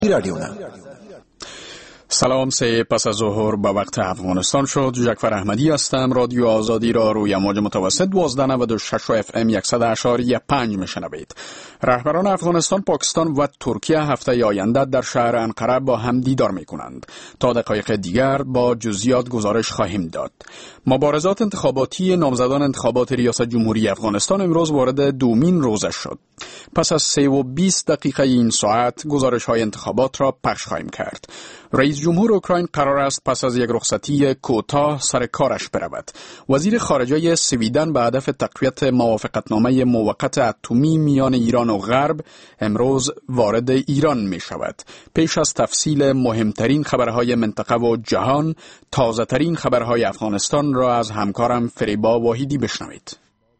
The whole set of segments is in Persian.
رادیو نه. سلام، سه پس از ظهر به وقت افغانستان شد. جعفر احمدی هستم. رادیو آزادی را روی موج متوسط 1296 و اف ام 100.5 میشنوید. رهبران افغانستان، پاکستان و ترکیه هفته آینده در شهر انقره با هم دیدار میکنند. تا دقایق دیگر با جزئیات گزارش خواهیم داد. مبارزات انتخاباتی نامزدان انتخابات ریاست جمهوری افغانستان امروز وارد دومین روزش شد. پس از 3 و 20 دقیقه این ساعت گزارش های انتخابات را پخش خواهیم کرد. رئیس جمهور اوکراین قرار است پس از یک رخصتی کوتاه سر کارش برود. وزیر خارجه سویدن به هدف تقویت موافقتنامه موقت اتمی میان ایران و غرب امروز وارد ایران می شود. پیش از تفصیل مهمترین خبرهای منطقه و جهان، تازه ترین خبرهای افغانستان را از همکارم فریبا واحدی بشنوید.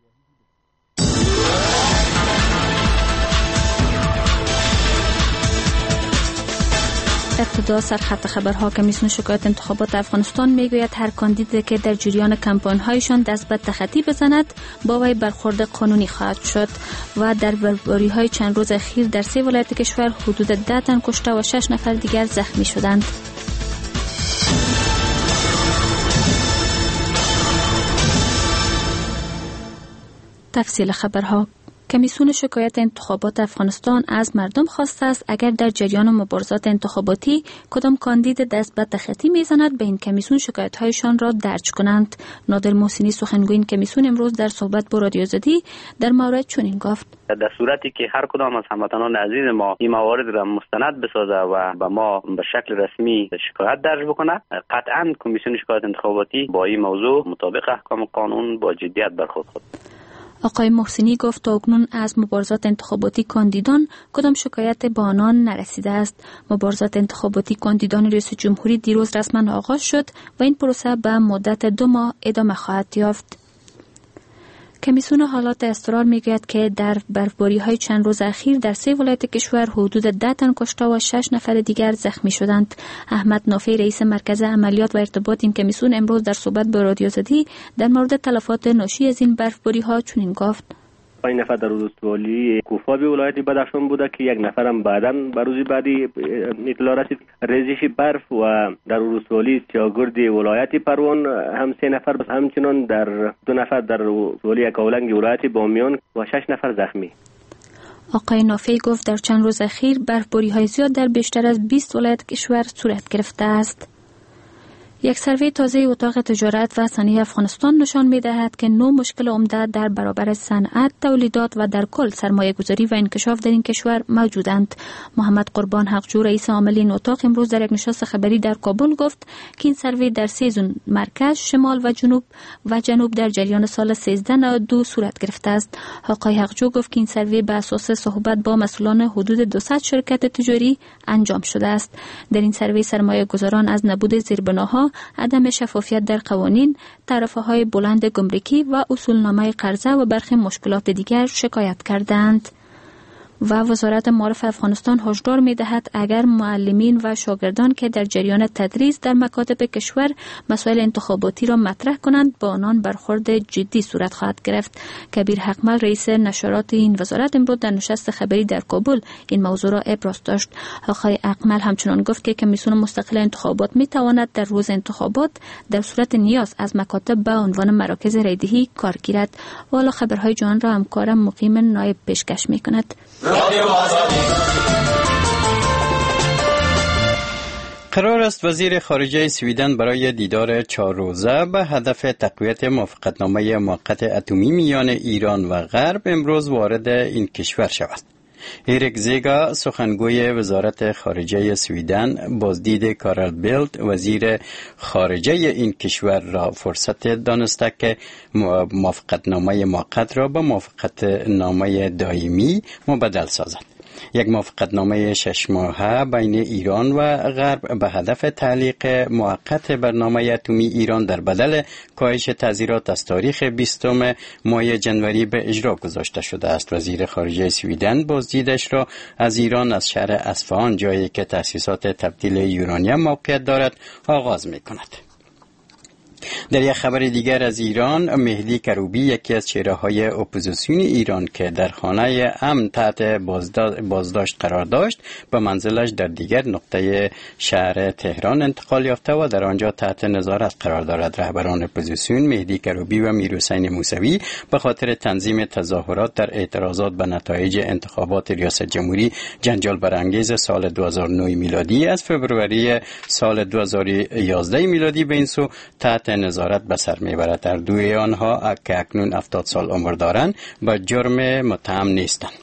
ابتدا سرخط خبرها. کمیسیون شکایت انتخابات افغانستان میگوید هر کاندیدی که در جریان کمپاین‌هایشان دست به تخطی بزند با وی برخورد قانونی خواهد شد و در بربری‌های چند روز اخیر در 3 ولایت کشور حدود 10 تن کشته و 6 نفر دیگر زخمی شدند. تفصیل خبرها. کمیسیون شکایت انتخابات افغانستان از مردم خواسته است اگر در جریان مبارزات انتخاباتی کدام کاندید دست به تخطی میزند به این کمیسیون شکایت‌هایشان را درج کنند. نادر محسنی، سخنگوی این کمیسیون، امروز در صحبت با رادیو آزادی در مورد چنین گفت: در صورتی که هر کدام از هموطنان عزیز ما این موارد را مستند بسازه و به ما به شکل رسمی شکایت درج بکنه، قطعاً کمیسیون شکایت انتخاباتی با این موضوع مطابق احکام قانون با جدیت برخورد خود. آقای محسنی گفت تا اکنون از مبارزات انتخاباتی کاندیدان کدام شکایت به آنان نرسیده است. مبارزات انتخاباتی کاندیدان ریاست جمهوری دیروز رسما آغاز شد و این پروسه به مدت 2 ماه ادامه خواهد یافت. کمیسیون حالات اضطرار میگوید که در برفباری‌های چند روز اخیر در 3 ولایت کشور حدود 10 تن کشته و 6 نفر دیگر زخمی شدند. احمد نافی، رئیس مرکز عملیات و ارتباط این کمیسیون، امروز در صحبت با رادیو آزادی در مورد تلفات ناشی از این برفباری‌ها چنین گفت: 5 نفر در ولسوالی کوفه به ولایت بدخشان بوده که 1 نفرم بعداً به روز بعدی اطلاع رسید. ریزش برف و در ولسوالی سیاگرد ولایت پروان هم 3 نفر، همچنان در 2 نفر در ولسوالی اکاولنگ ولایت بامیان و 6 نفر زخمی. آقای نافی گفت در چند روز اخیر برفباری‌های زیاد در بیشتر از 20 ولایت کشور صورت گرفته است. یک سروی تازه اتاق تجارت و صنایع افغانستان نشان می‌دهد که 9 مشکل عمده در برابر صنعت، تولیدات و در کل سرمایه‌گذاری و انکشاف در این کشور موجودند. محمد قربان حقجو، رئیس عامل این اتاق، امروز در یک نشست خبری در کابل گفت که این سروی در 3 زون مرکز، شمال و جنوب در جریان سال 1392 صورت گرفته است. آقای حقجو گفت که این سروی بر اساس صحبت با مسئولان حدود 200 شرکت تجاری انجام شده است. در این سروی سرمایه‌گذاران از نبود زیربناها، عدم شفافیت در قوانین، تعرفه‌های بلند گمرکی و اصولنامه قرضه و برخی مشکلات دیگر شکایت کردند. و وزارت معارف افغانستان هشدار می‌دهد اگر معلمین و شاگردان که در جریان تدریس در مکاتب کشور مسائل انتخاباتی را مطرح کنند با آنان برخورد جدی صورت خواهد گرفت. کبیر حقمل، رئیس نشرات این وزارت، امروز در نشست خبری در کابل این موضوع را ابراز داشت. آقای حقمل همچنان گفت که کمیسیون مستقل انتخابات می‌تواند در روز انتخابات در صورت نیاز از مکاتب به عنوان مراکز رایدهی کار گیرد. والا خبرهای جهان را همکارم مقیم نایب پیشکش می‌کند. قرار است وزیر خارجه سویدن برای دیدار 4 روزه به هدف تقویت موافقتنامه موقت اتمی میان ایران و غرب امروز وارد این کشور شود. ایریک زیگا، سخنگوی وزارت خارجه سویدن، بازدید کارل بیلد، وزیر خارجه این کشور را فرصت دانسته که موافقتنامه موقت را به موافقتنامه دائمی مبدل سازد. یک موافقتنامه 6 ماهه بین ایران و غرب به هدف تعلیق موقت برنامه اتمی ایران در بدل کاهش تعزیرات از تاریخ 20 ماه جنوری به اجرا گذاشته شده است. وزیر خارجه سویدن بازدیدش را از ایران از شهر اصفهان، جایی که تأسیسات تبدیل یورانیم موقعیت دارد، آغاز می کند. در یک خبر دیگر از ایران، مهدی کروبی یکی از چهره‌های اپوزیسیون ایران که در خانه امن تحت بازداشت قرار داشت، به منزلش در دیگر نقطه شهر تهران انتقال یافته و در آنجا تحت نظارت قرار دارد. رهبران اپوزیسیون مهدی کروبی و میرحسین موسوی به خاطر تنظیم تظاهرات در اعتراضات به نتایج انتخابات ریاست جمهوری جنجال برانگیز سال 2009 میلادی از فوریه سال 2011 میلادی به این سو تحت نظارت به سر میبرد. در دوی آنها که اکنون 70 سال عمر دارند به جرم متهم نیستند.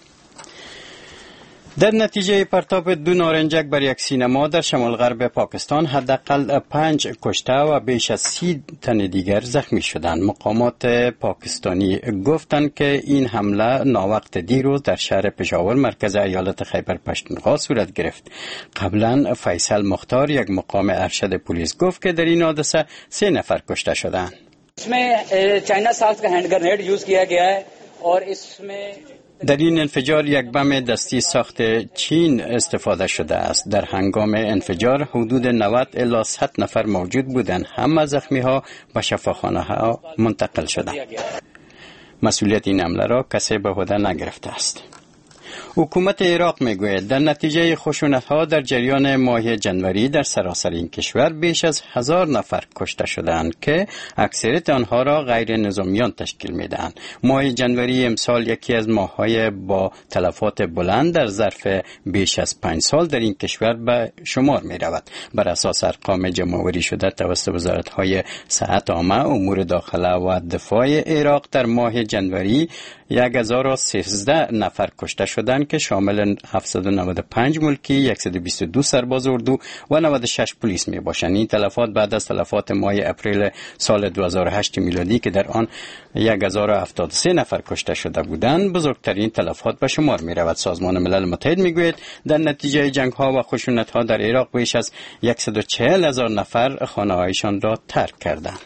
در نتیجه پرتاب دو نارنجک بر یک سینما در شمال غرب پاکستان حداقل 5 کشته و بیش از 30 تن دیگر زخمی شدند. مقامات پاکستانی گفتند که این حمله ناوقت دیروز در شهر پشاور مرکز ایالت خیبر پختونخوا صورت گرفت. قبلا فیصل مختار یک مقام ارشد پلیس گفت که در این حادثه 3 نفر کشته شدند. इसमें China salt का hand grenade use किया गया है और इसमें در این انفجار یک بم دستی ساخت چین استفاده شده است. در هنگام انفجار حدود 90 الی 100 نفر موجود بودند. همه زخمی ها به شفاخانه ها منتقل شدند. مسئولیت این حمله را کسی به عهده نگرفته است. حکومت عراق میگوید در نتیجه خشونت‌ها در جریان ماه جنوری در سراسر این کشور بیش از 1000 نفر کشته شدند که اکثریت آنها را غیر نظامیان تشکیل میدهند. ماه جنوری امسال یکی از ماه‌های با تلفات بلند در ظرف بیش از 5 سال در این کشور به شمار می‌رود. بر اساس ارقام جمع‌آوری شده توسط وزارت‌های صحت عامه، امور داخله و دفاع عراق در ماه جنوری 1013 نفر کشته شدند که شامل 795 ملکی، 122 سرباز اردو و 96 پلیس می باشند. این تلفات بعد از تلفات ماه اپریل سال 2008 میلادی که در آن 1073 نفر کشته شده بودند بزرگترین تلفات به شمار می رود. سازمان ملل متحد می گوید در نتیجه جنگ ها و خشونت ها در عراق بیش از 140,000 نفر خانه هایشان را ترک کردند.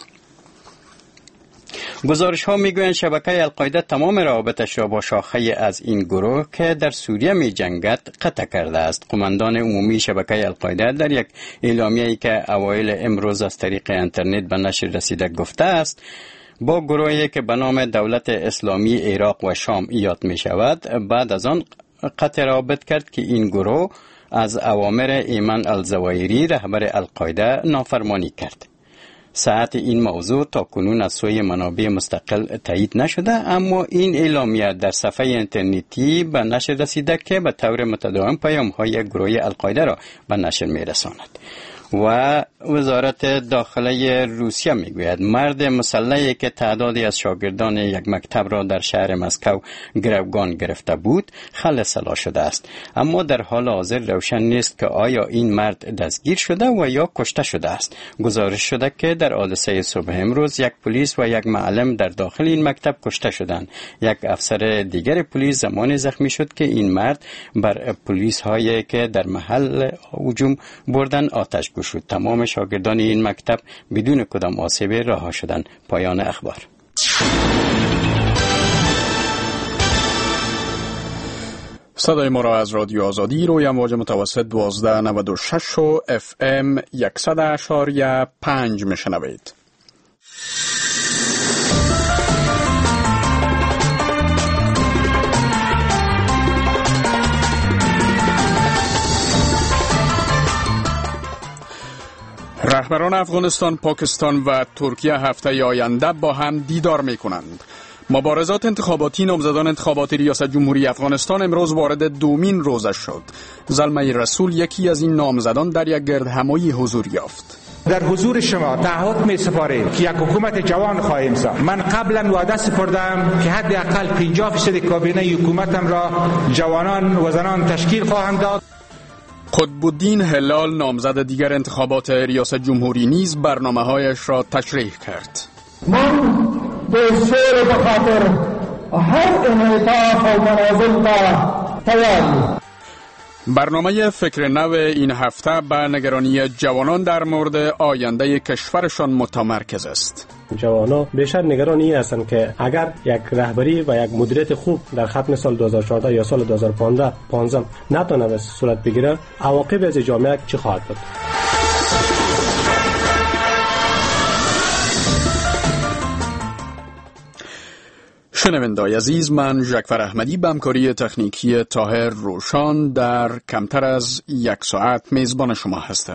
گزارش ها میگویند شبکه القاعده تمام روابطش را با شاخه از این گروه که در سوریه می جنگد قطع کرده است. قماندان عمومی شبکه القاعده در یک اعلامیه‌ای که اوایل امروز از طریق اینترنت به نشر رسیده گفته است با گروهی که به نام دولت اسلامی عراق و شام یاد می شود بعد از آن قطع روابط کرد که این گروه از اوامر ایمن الزوایری رهبر القاعده نافرمانی کرد. صحت این موضوع تا کنون از سوی منابع مستقل تایید نشده، اما این اعلامیه در صفحه اینترنتی به نشر رسیده که به طور متداوم پیام‌های گروه القاعده را به نشر می‌رساند. و وزارت داخله روسیه میگوید مرد مسلحی که تعدادی از شاگردان یک مکتب را در شهر مسکو گروگان گرفته بود خلاص شده است، اما در حال حاضر روشن نیست که آیا این مرد دستگیر شده و یا کشته شده است. گزارش شده که در حادثه صبح امروز یک پلیس و یک معلم در داخل این مکتب کشته شدند. یک افسر دیگر پلیس زمانی زخمی شد که این مرد بر پلیس هایی که در محل هجوم بردن آتش شد. تمام شاگردان این مکتب بدون کدام آسیب رها شدند. پایان اخبار. صدای ما را از رادیو آزادی روی امواج متوسط 1296 و FM 100.5 میشنوید. رهبران افغانستان، پاکستان و ترکیه هفته آینده با هم دیدار می کنند. مبارزات انتخاباتی نامزدان انتخابات ریاست جمهوری افغانستان امروز وارد دومین روزش شد. زلمه رسول یکی از این نامزدان در یک گردهمایی حضور یافت. در حضور شما تعهد می سپاریم که یک حکومت جوان خواهیم ساخت. من قبلا وعده سپردم که حداقل 50% کابینه حکومتم را جوانان و زنان تشکیل خواهم داد. قطب‌الدین هلال نامزد دیگر انتخابات ریاست جمهوری نیز برنامه‌هایش را تشریح کرد. من به شعر بخاطر هر انعطاف و منازل را تیارم. برنامه فکر نو این هفته به نگرانی جوانان در مورد آینده کشورشان متمرکز است. جوانان بیشتر نگران این هستند که اگر یک رهبری و یک مدیریت خوب در ختم سال 2014 یا سال 2015 نتونه به صورت بگیره، عواقب از جامعه چی خواهد بود؟ شنوندای عزیز، من جعفر احمدی به همکاری تکنیکی طاهر روشان در کمتر از یک ساعت میزبان شما هستم.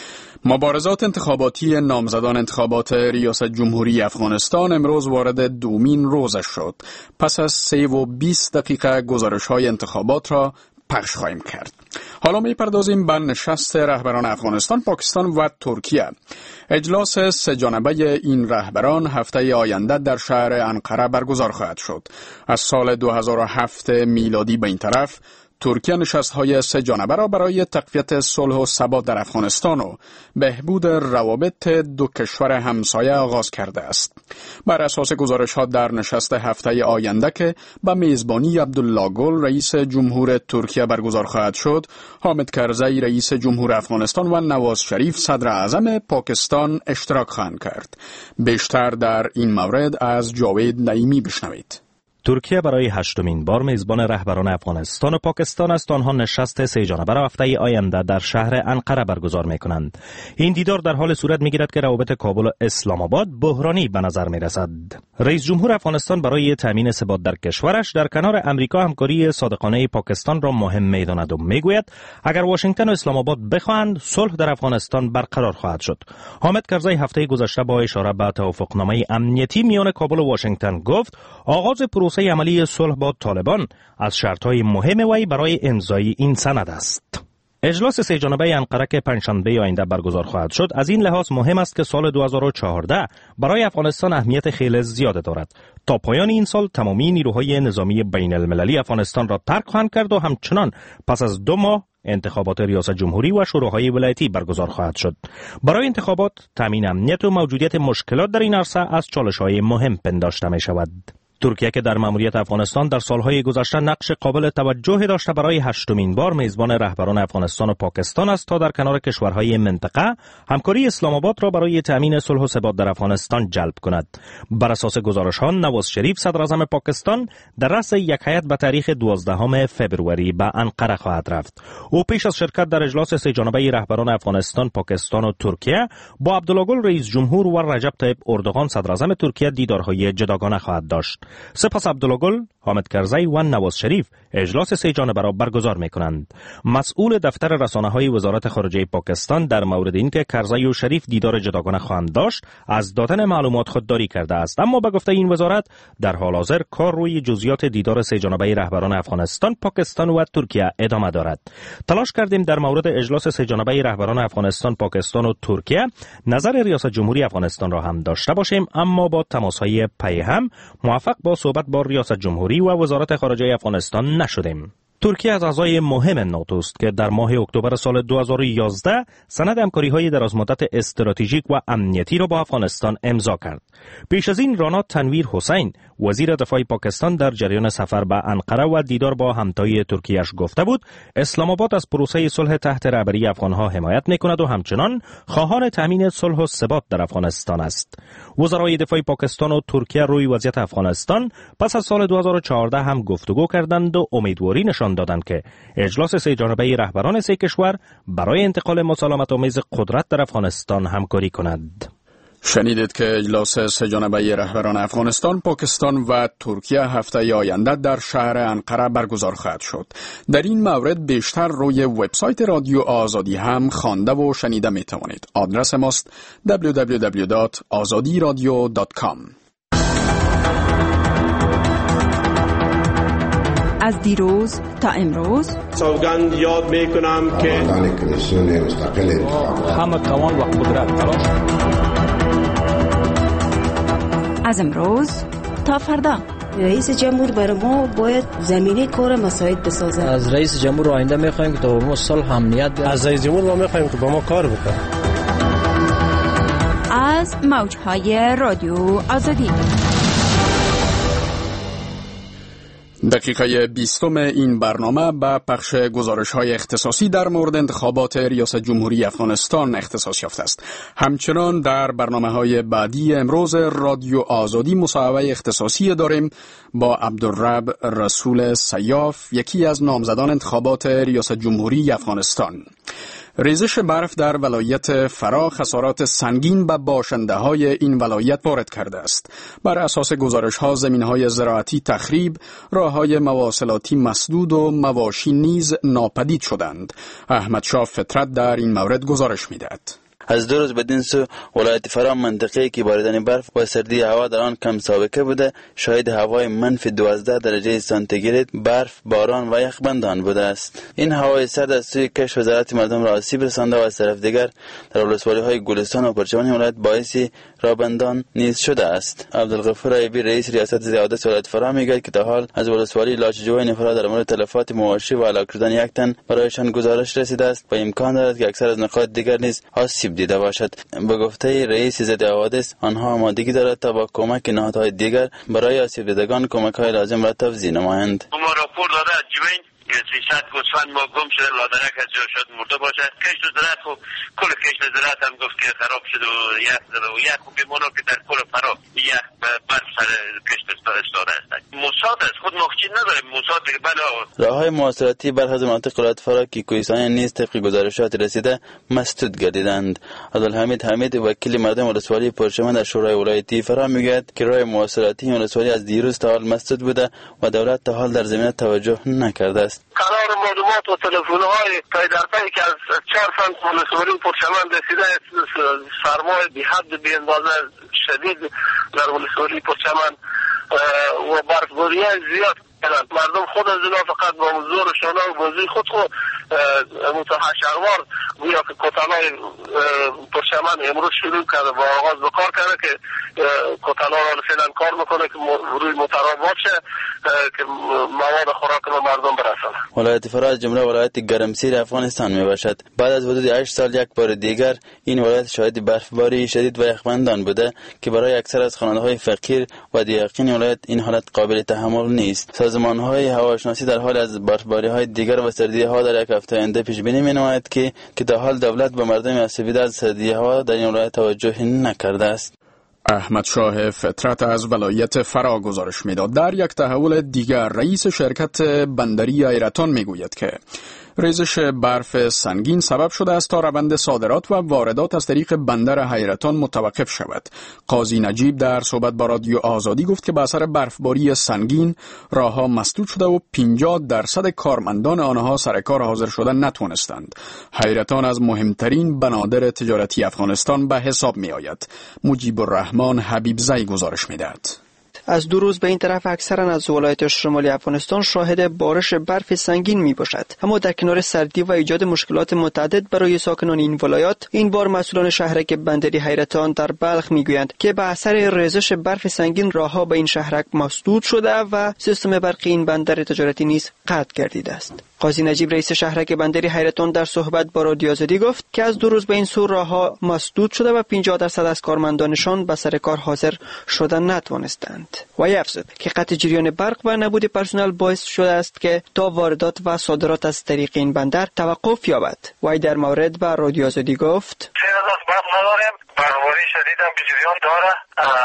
مبارزات انتخاباتی نامزدان انتخابات ریاست جمهوری افغانستان امروز وارد دومین روزش شد. پس از 3 و 20 دقیقه گزارش‌های انتخابات را پخش خواهیم کرد. حالا می‌پردازیم به نشست رهبران افغانستان، پاکستان و ترکیه. اجلاس 3 جانبه این رهبران هفته آینده در شهر انقره برگزار خواهد شد. از سال 2007 میلادی به این طرف ترکیه نشست‌های 3 جانبه را برای تقویت صلح و ثبات در افغانستان و بهبود روابط دو کشور همسایه آغاز کرده است. بر اساس گزارش‌ها در نشست هفته آینده که به میزبانی عبدالله گل رئیس جمهور ترکیه برگزار خواهد شد، حامد کرزی رئیس جمهور افغانستان و نواز شریف صدر اعظم پاکستان اشتراک خواهند کرد. بیشتر در این مورد از جاوید نعیمی بشنوید. ترکیه برای 8مین بار میزبان رهبران افغانستان و پاکستان است. آنها نشست 3 جانبه را هفته آینده در شهر انقره برگزار می‌کنند. این دیدار در حال صورت می‌گیرد که روابط کابل و اسلام آباد بحرانی به نظر می‌رسد. رئیس جمهور افغانستان برای تامین ثبات در کشورش در کنار امریکا همکاری صادقانه پاکستان را مهم می‌داند و می‌گوید اگر واشنگتن و اسلام آباد بخواهند صلح در افغانستان برقرار خواهد شد. حامد کرزی هفته گذشته با اشاره به توافقنامه امنیتی میان کابل و واشنگتن گفت آغاز پروسه عملی صلح با طالبان از شرط‌های مهم وی برای امضای این سند است. اجلاس 3 جانبه انقره که پنجشنبه آینده برگزار خواهد شد از این لحاظ مهم است که سال 2014 برای افغانستان اهمیت خیلی زیاد دارد. تا پایان این سال تمامی نیروهای نظامی بین المللی افغانستان را ترک خواهند کرد و همچنان پس از 2 ماه انتخابات ریاست جمهوری و شوراهای ولایتی برگزار خواهد شد. برای انتخابات تامین امنیت و موجودیت مشکلات در این عرصه از چالش‌های مهم پنداشته می شود. ترکیه که در ماموریت افغانستان در سالهای گذشته نقش قابل توجهی داشته برای 8مین بار میزبان رهبران افغانستان و پاکستان است تا در کنار کشورهای منطقه همکاری اسلام آباد را برای تامین صلح و ثبات در افغانستان جلب کند. بر اساس گزارش‌ها نواز شریف صدر اعظم پاکستان در رأس یک هیئت به تاریخ 12 فوریه به انقره خواهد رفت. او پیش از شرکت در اجلاس 3 جانبه رهبران افغانستان، پاکستان و ترکیه با عبدالله گل رئیس جمهور و رجب طیب اردوغان صدر اعظم ترکیه دیدارهای جداگانه خواهد داشت. سپس عبدالله گل، حامد کرزی و نواز شریف اجلاس 3 جانبه را برگزار می‌کنند. مسئول دفتر رسانه‌های وزارت خارجه پاکستان در مورد اینکه کرزی و شریف دیدار جداگانه خواهند داشت از دادن معلومات خودداری کرده است، اما به گفته این وزارت در حال حاضر کار روی جزئیات دیدار 3 جانبه رهبران افغانستان، پاکستان و ترکیه ادامه دارد. تلاش کردیم در مورد اجلاس 3 جانبه رهبران افغانستان، پاکستان و ترکیه نظر ریاست جمهوری افغانستان را هم داشته باشیم، اما با تماس‌های پیهم موفق با صحبت با ریاست جمهوری و وزارت خارجه افغانستان نشدیم. ترکیه از اعضای مهم ناتو است که در ماه اکتبر سال 2011 سند همکاری‌های درازمدت استراتژیک و امنیتی را با افغانستان امضا کرد. پیش از این رانا تنویر حسین وزیر دفاع پاکستان در جریان سفر به انقره و دیدار با همتای ترکیه‌اش گفته بود اسلام آباد از پروسه صلح تحت رهبری افغان‌ها حمایت می‌کند و همچنان خواهان تامین صلح و ثبات در افغانستان است. وزرای دفاع پاکستان و ترکیه روی وضعیت افغانستان پس از سال 2014 هم گفتگو کردند و امیدواری نشان دادند که اجلاس 3 جانبه رهبران 3 کشور برای انتقال مسالمت‌آمیز قدرت در افغانستان همکاری کند. شنیدید که اجلاس 3 جانبه رهبران افغانستان، پاکستان و ترکیه هفته آینده در شهر انقره برگزار خواهد شد. در این مورد بیشتر روی وبسایت رادیو آزادی هم خوانده و شنیده می توانید. آدرس ماست www.azadiradio.com. از دیروز تا امروز سوگند یاد می کنم که همه توان و قدرت تلاش از امروز تا فردا رئیس جمهور برای ما باید زمینه کار مساعد بسازه. از رئیس جمهور آینده میخوایم که تا ما صلح امنیت بیاره. از رئیس جمهور ما میخوایم که با ما کار بکنه. از موجهای رادیو آزادی دقیقه 20 این برنامه به پخش گزارش‌های اختصاصی در مورد انتخابات ریاست جمهوری افغانستان اختصاص یافته است. همچنان در برنامه‌های بعدی امروز رادیو آزادی مصاحبه اختصاصی داریم با عبدالرب رسول سیاف، یکی از نامزدان انتخابات ریاست جمهوری افغانستان. ریزش برف در ولایت فرا خسارات سنگین به باشنده‌های این ولایت وارد کرده است. بر اساس گزارش‌ها زمین‌های زراعتی تخریب، راه‌های مواصلاتی مسدود و مواشی نیز ناپدید شدند. احمد شاه فطرت در این مورد گزارش می‌دهد. از 2 روز بدین سو ولایت فرا منطقه‌ای که باردن برف و سردی هوا در آن کم سابقه بوده شاهد هوای منفی 12 درجه سانتیگراد، برف، باران و یخبندان بوده است. این هوای سرد از سوی کشف وزارت مردم را آسیب رسانده و از طرف دیگر در ولسوالی‌های گلستان و پرچمان ولایت باعث رابندان نیز شده است. عبدالغفور ایوبی رئیس ریاست زیادت ولایت فرا میگوید که تا حال از ولسوالی لاچجوی فرا در مورد تلفات مواشی و هلاک شدن یک تن برایشان گزارش رسیده است و امکان دارد که اکثر از نقاط دیگر نیز آسیب دیده باشد. به گفته رئیس ضد حوادث آنها آمادگی دارد تا با کمک نهادهای دیگر برای آسیب دیدگان کمک‌های لازم را توزیع نمایند. ما راپور داده از جوین 300 گوسفند ما گم شده، لادرک از جا شد مرده باشه. کشت زراعت خب کل کشت زراعت هم گفت که خراب شد و یک بیمونو که در کل فرا یک برف سر کشت استاده است. موساد است، خود مخچین نداره موساد که بله. راههای مواصلاتی برخی از مناطق ولایت فرا که کوهستانی نیز طبق گزارشات رسیده مسدود گردیدند. عبدالحمید حمید وکیل مردم ولسوالی پرچمان در شورای ولایتی فرا میگوید که راه مواصلاتی ولسوالی از دیروز تا حال مسدود بوده و دولت تا حال در زمینه توجه نکرده است. قرار معلومات و تلفن‌های پای در پای که از 4 سنت ولسوالی پرچمان رسیده سرمای بی حد بی اندازه شدید در ولسوالی پرچمان و برفباری زیاد مردم خود از اینا فقط با زور شانه و بازی خود متحشروار گویا که کتانای پرچمان امروز شروع کرده و آغاز به کار کرده که کتانا را فعلا کار میکنه که روی مترابط شه که مواد خوراک به مردم برسانه. ولایت فرا از جمله ولایت گرمسیر افغانستان می باشد. بعد از حدود 8 سال یک بار دیگر این ولایت شاهد برفباری شدید و یخبندان بوده که برای اکثر از خانه‌های فقیر و دیرقین ولایت این حالت قابل تحمل نیست. سازمان‌های هواشناسی در حال از برفباری‌های دیگر و سردی هوا در یک هفته آینده پیش بینی می‌نماید که تا حال دولت به مردم آسیب دیده از سردی هوا در این ولایت توجه نکرده است. احمد شاه فطرت از ولایت فرا گزارش می‌داد. در یک تحول دیگر رئیس شرکت بندری حیرتان میگوید که ریزش برف سنگین سبب شده است تا روند صادرات و واردات از طریق بندر حیرتان متوقف شود. قاضی نجیب در صحبت با رادیو آزادی گفت که به اثر برفباری سنگین راهها مسدود شده و 50% کارمندان آنها سر کار حاضر شدن نتوانستند. حیرتان از مهمترین بنادر تجارتی افغانستان به حساب می آید. مجیب الرحمن حبیبزی گزارش می دهد. از 2 روز به این طرف اکثرا از ولایات شمالی افغانستان شاهد بارش برف سنگین می باشد. اما در کنار سردی و ایجاد مشکلات متعدد برای ساکنان این ولایات، این بار مسئولان شهرک بندری حیرتان در بلخ می گویند که به اثر ریزش برف سنگین راهها به این شهرک مسدود شده و سیستم برقی این بندر تجارتی نیز قطع گردیده است. قاضی نجیب رئیس شهرک بندری حیرتان در صحبت با رادیو آزادی گفت که از 2 روز به این سو راهها مسدود شده و 50% از کارمندانشان به سر کار حاضر شدن نتوانستند. و افزود که قطع جریان برق و نبود پرسنل باعث شده است که تا واردات و صادرات از طریق این بندر توقف یابد. و در مورد با رادیو آزادی گفت برق نداریم، برفباری شدید هم به جریان داره.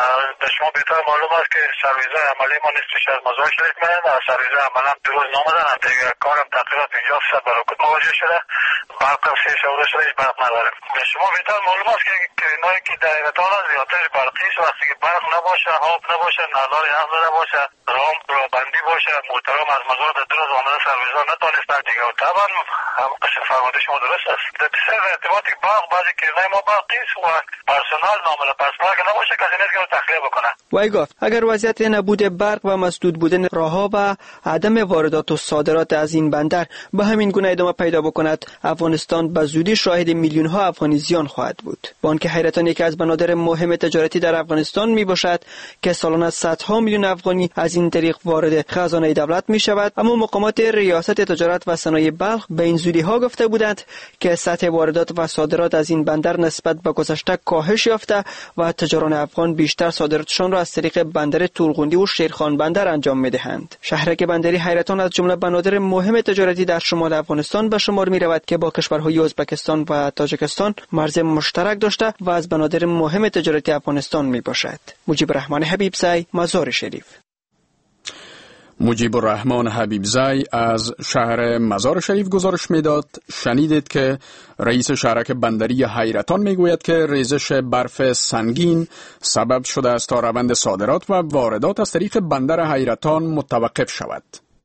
به شما بهتر معلوم است که سرویس‌های عملی ما نصفش از مزار شریک می‌اند و سرویس‌های عملا درست نامدن. دیگه کارم تقریبا 50% برآورد مواجه شده. برق هم 3 شعبه شده، هیچ برق نداریم. به شما بهتر معلوم است که اینایی که در حیرتان است زیادتر برقی است. وقتی که برق نباشه، آب نباشه، نالار هم نباشه، راه بندی باشه، محترم از مزار در درست آمده سرویس‌ها نتوانستن دیگه. و طبعا هم فرموده شما درست است. در بسیار ارتباطی برق بعضی کرنای ما برقی است و پرسنل نامل پرسنل که نباشه کسی نیست که تخلیه بکنه. وی گفت اگر وضعیت نبود برق و مسدود بودن راهها و عدم واردات و صادرات از این بندر به همین گونه ادامه پیدا بکند، افغانستان به زودی شاهد میلیون‌ها افغانی زیان خواهد بود. با آنکه حیرتان یکی از بنادر مهم تجارتی در افغانستان می باشد که سالانه صدها میلیون افغانی از این طریق وارد خزانه دولت می شود، اما مقامات ریاست تجارت و صنایع بلخ به این زودی ها گفته بودند که سطح واردات و صادرات از این بندر نسبت به گذشته کاهش یافته و تجاران افغان بیشتر صادراتشان را از طریق بندر طولقندی و شیرخان بندر انجام می‌دهند. شهرک بندری حیرتان از جمله بنادر مهم تجارتی در شمال افغانستان به شمار می‌رود که با کشورهای ازبکستان و تاجیکستان مرز مشترک داشته و از بنادر مهم تجارتی افغانستان میباشد. مجیب الرحمن حبیبزی، مزار شریف. مجیب الرحمن حبیبزی از شهر مزار شریف گزارش میداد. شنیدید که رئیس شهرک بندری حیرتان میگوید که ریزش برف سنگین سبب شده است تا روند صادرات و واردات از طریق بندر حیرتان متوقف شود.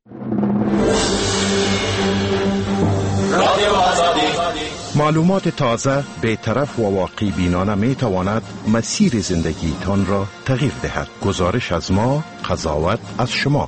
معلومات تازه، بی‌طرف و واقعی بینانه می تواند مسیر زندگی تان را تغییر دهد. گزارش از ما، قضاوت از شما.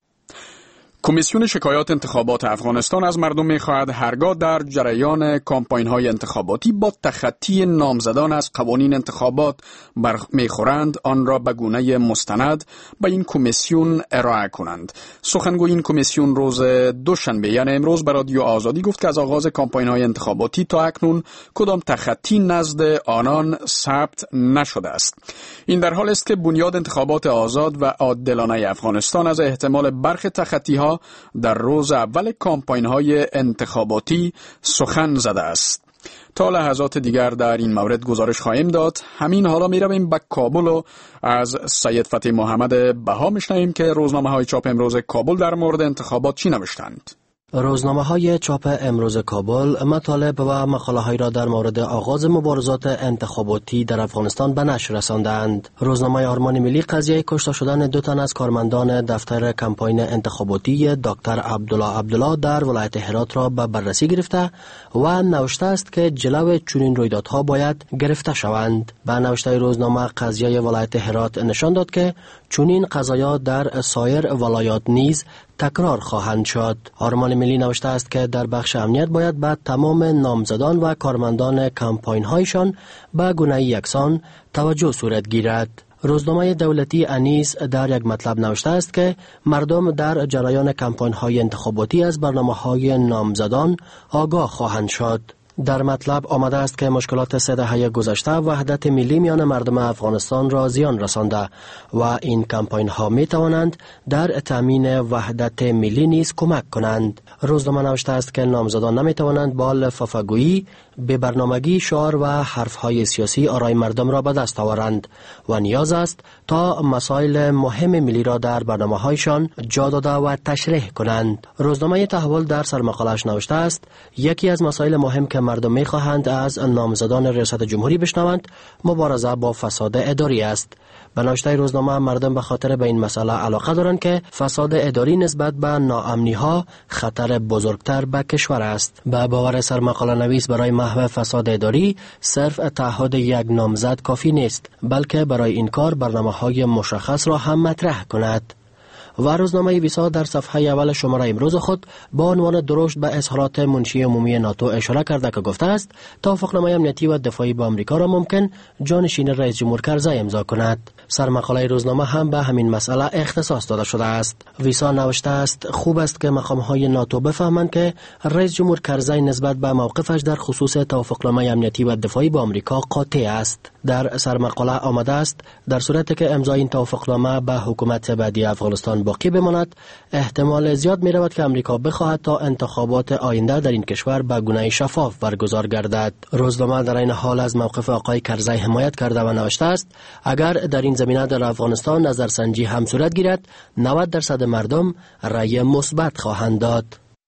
کمیسیون شکایات انتخابات افغانستان از مردم می‌خواهد هرگاه در جریان کامپاین‌های انتخاباتی با تخطی نامزدان از قوانین انتخابات می‌خورند آن را به گونه مستند به این کمیسیون ارائه کنند. سخنگوی این کمیسیون روز دوشنبه یعنی امروز به رادیو آزادی گفت که از آغاز کامپاین‌های انتخاباتی تا اکنون کدام تخطی نزد آنان ثبت نشده است. این در حال است که بنیاد انتخابات آزاد و عادلانه افغانستان از احتمال برخی تخطی‌ها در روز اول کامپاین‌های انتخاباتی سخن زده است. تا لحظات دیگر در این مورد گزارش خواهیم داد. همین حالا می رویم به کابل و از سید فتح محمد بها میشنویم که روزنامه‌های چاپ امروز کابل در مورد انتخابات چی نوشتند. روزنامه‌های چاپ امروز کابل مطالب و مقاله‌هایی را در مورد آغاز مبارزات انتخاباتی در افغانستان به نشر رساندند. روزنامه آرمان ملی قضیه کشته شدن 2 تن از کارمندان دفتر کمپاین انتخاباتی دکتر عبدالله در ولایت هرات را به بررسی گرفته و نوشته است که جلو چنین رویدادها باید گرفته شوند. به نوشته روزنامه قضیه ولایت هرات نشان داد که چنین قضایا در سایر ولایات نیز تکرار خواهند شد. آرمان ملی نوشته است که در بخش امنیت باید به تمام نامزدان و کارمندان کمپاین هایشان به گونه یکسان توجه صورت گیرد. روزنامه دولتی انیس در یک مطلب نوشته است که مردم در جریان کمپاین های انتخاباتی از برنامه های نامزدان آگاه خواهند شد. در مطلب آمده است که مشکلات 3 دهه گذشته وحدت ملی میان مردم افغانستان را زیان رسانده و این کمپاین ها می توانند در تامین وحدت ملی نیز کمک کنند. روزنامه نوشته است که نامزدان نمی توانند با لفافه‌گویی، به برنامگی، شعار و حرف های سیاسی آرای مردم را به دست آورند و نیاز است تا مسائل مهم ملی را در برنامه هایشان جا داده و تشریح کنند. روزنامه تحول در سرمقاله‌اش نوشته است یکی از مسائل مهم که مردم می خواهند از نامزدان ریاست جمهوری بشنوند مبارزه با فساد اداری است. به نوشته روزنامه مردم به خاطر به این مسئله علاقه دارند که فساد اداری نسبت به ناامنی ها خطر بزرگتر به کشور است. به باور سرمقاله نویس برای محو فساد اداری صرف تعهد یک نامزد کافی نیست، بلکه برای این کار برنامه‌های مشخص را هم مطرح کند. و روزنامه ویسا در صفحه اول شماره امروز خود با عنوان درشت به اظهارات منشی عمومی ناتو اشاره کرده که گفته است توافقنامه امنیتی و دفاعی با آمریکا را ممکن جانشین رئیس جمهور کرزی امضا کند. سرمقاله روزنامه هم به همین مسئله اختصاص داده شده است. ویسا نوشته است خوب است که مقام‌های ناتو بفهمند که رئیس جمهور کرزی نسبت به موقفش در خصوص توافقنامه امنیتی و دفاعی با آمریکا قاطع است. در سرمقاله آمده است در صورتی که امضای این توافقنامه به حکومت بعدی افغانستان باقی بماند احتمال زیاد می رود که امریکا بخواهد تا انتخابات آینده در این کشور به گونه شفاف برگزار گردد. روزنامه در این حال از موقف آقای کرزی حمایت کرده و نوشته است اگر در این زمینه در افغانستان نظرسنجی هم صورت گیرد 90% مردم رأی مثبت خواهند داد.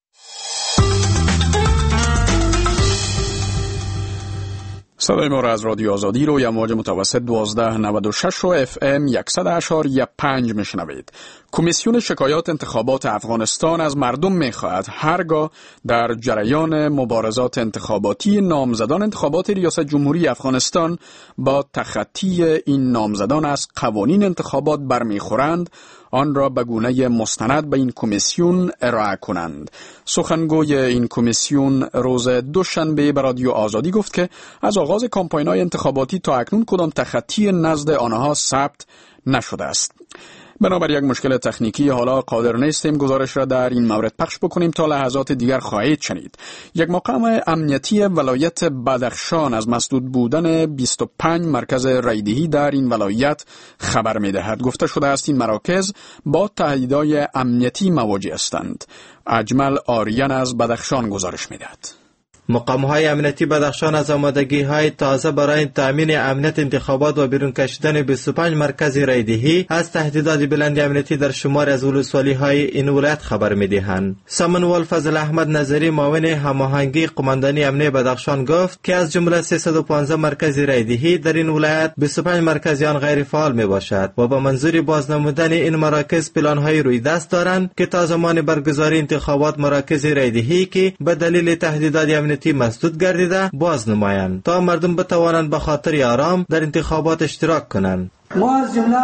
صدای ما را از رادیو آزادی روی امواج متوسط 1296 و FM 100.5 میشنوید. کمیسیون شکایات انتخابات افغانستان از مردم میخواهد هرگاه در جریان مبارزات انتخاباتی نامزدان انتخابات ریاست جمهوری افغانستان با تخطی این نامزدان از قوانین انتخابات برمیخورند آن را به گونه مستند به این کمیسیون ارائه کنند. سخنگوی این کمیسیون روز دوشنبه به رادیو آزادی گفت که از آغاز کامپاین‌های انتخاباتی تا اکنون کدام تخطی نزد آنها ثبت نشده است. بنابر یک مشکل تکنیکی حالا قادر نیستیم گزارش را در این مورد پخش بکنیم. تا لحظات دیگر خواهید شنید. یک مقام امنیتی ولایت بدخشان از مسدود بودن 25 مرکز رایدهی در این ولایت خبر می‌دهد. گفته شده است این مراکز با تهدیدهای امنیتی مواجه هستند. اجمل آریان از بدخشان گزارش می‌دهد. مقام‌های امنیتی بدخشان از آمادگی‌های تازه برای تأمین امنیت انتخابات و بیرون کشیدن 25 مرکز رایدهی از تهدیدات بلند امنیتی در شمار از ولسوالی‌های این ولایت خبر می‌دهند. سامنوال فضل احمد نظری معاون هماهنگی قماندانی امنیت بدخشان گفت که از جمله 315 مرکز رایدهی در این ولایت 25 مرکز آن غیر فعال میباشد و با منظور بازنمودن این مراکز پلان‌های روی دست دارند که تا زمان برگزاری انتخابات مراکز رایدهی که به دلیل تهدیدات امنیتی مسدود گردیده باز نمایند تا مردم بتوانند به خاطر آرام در انتخابات اشتراک کنند. ما از جمله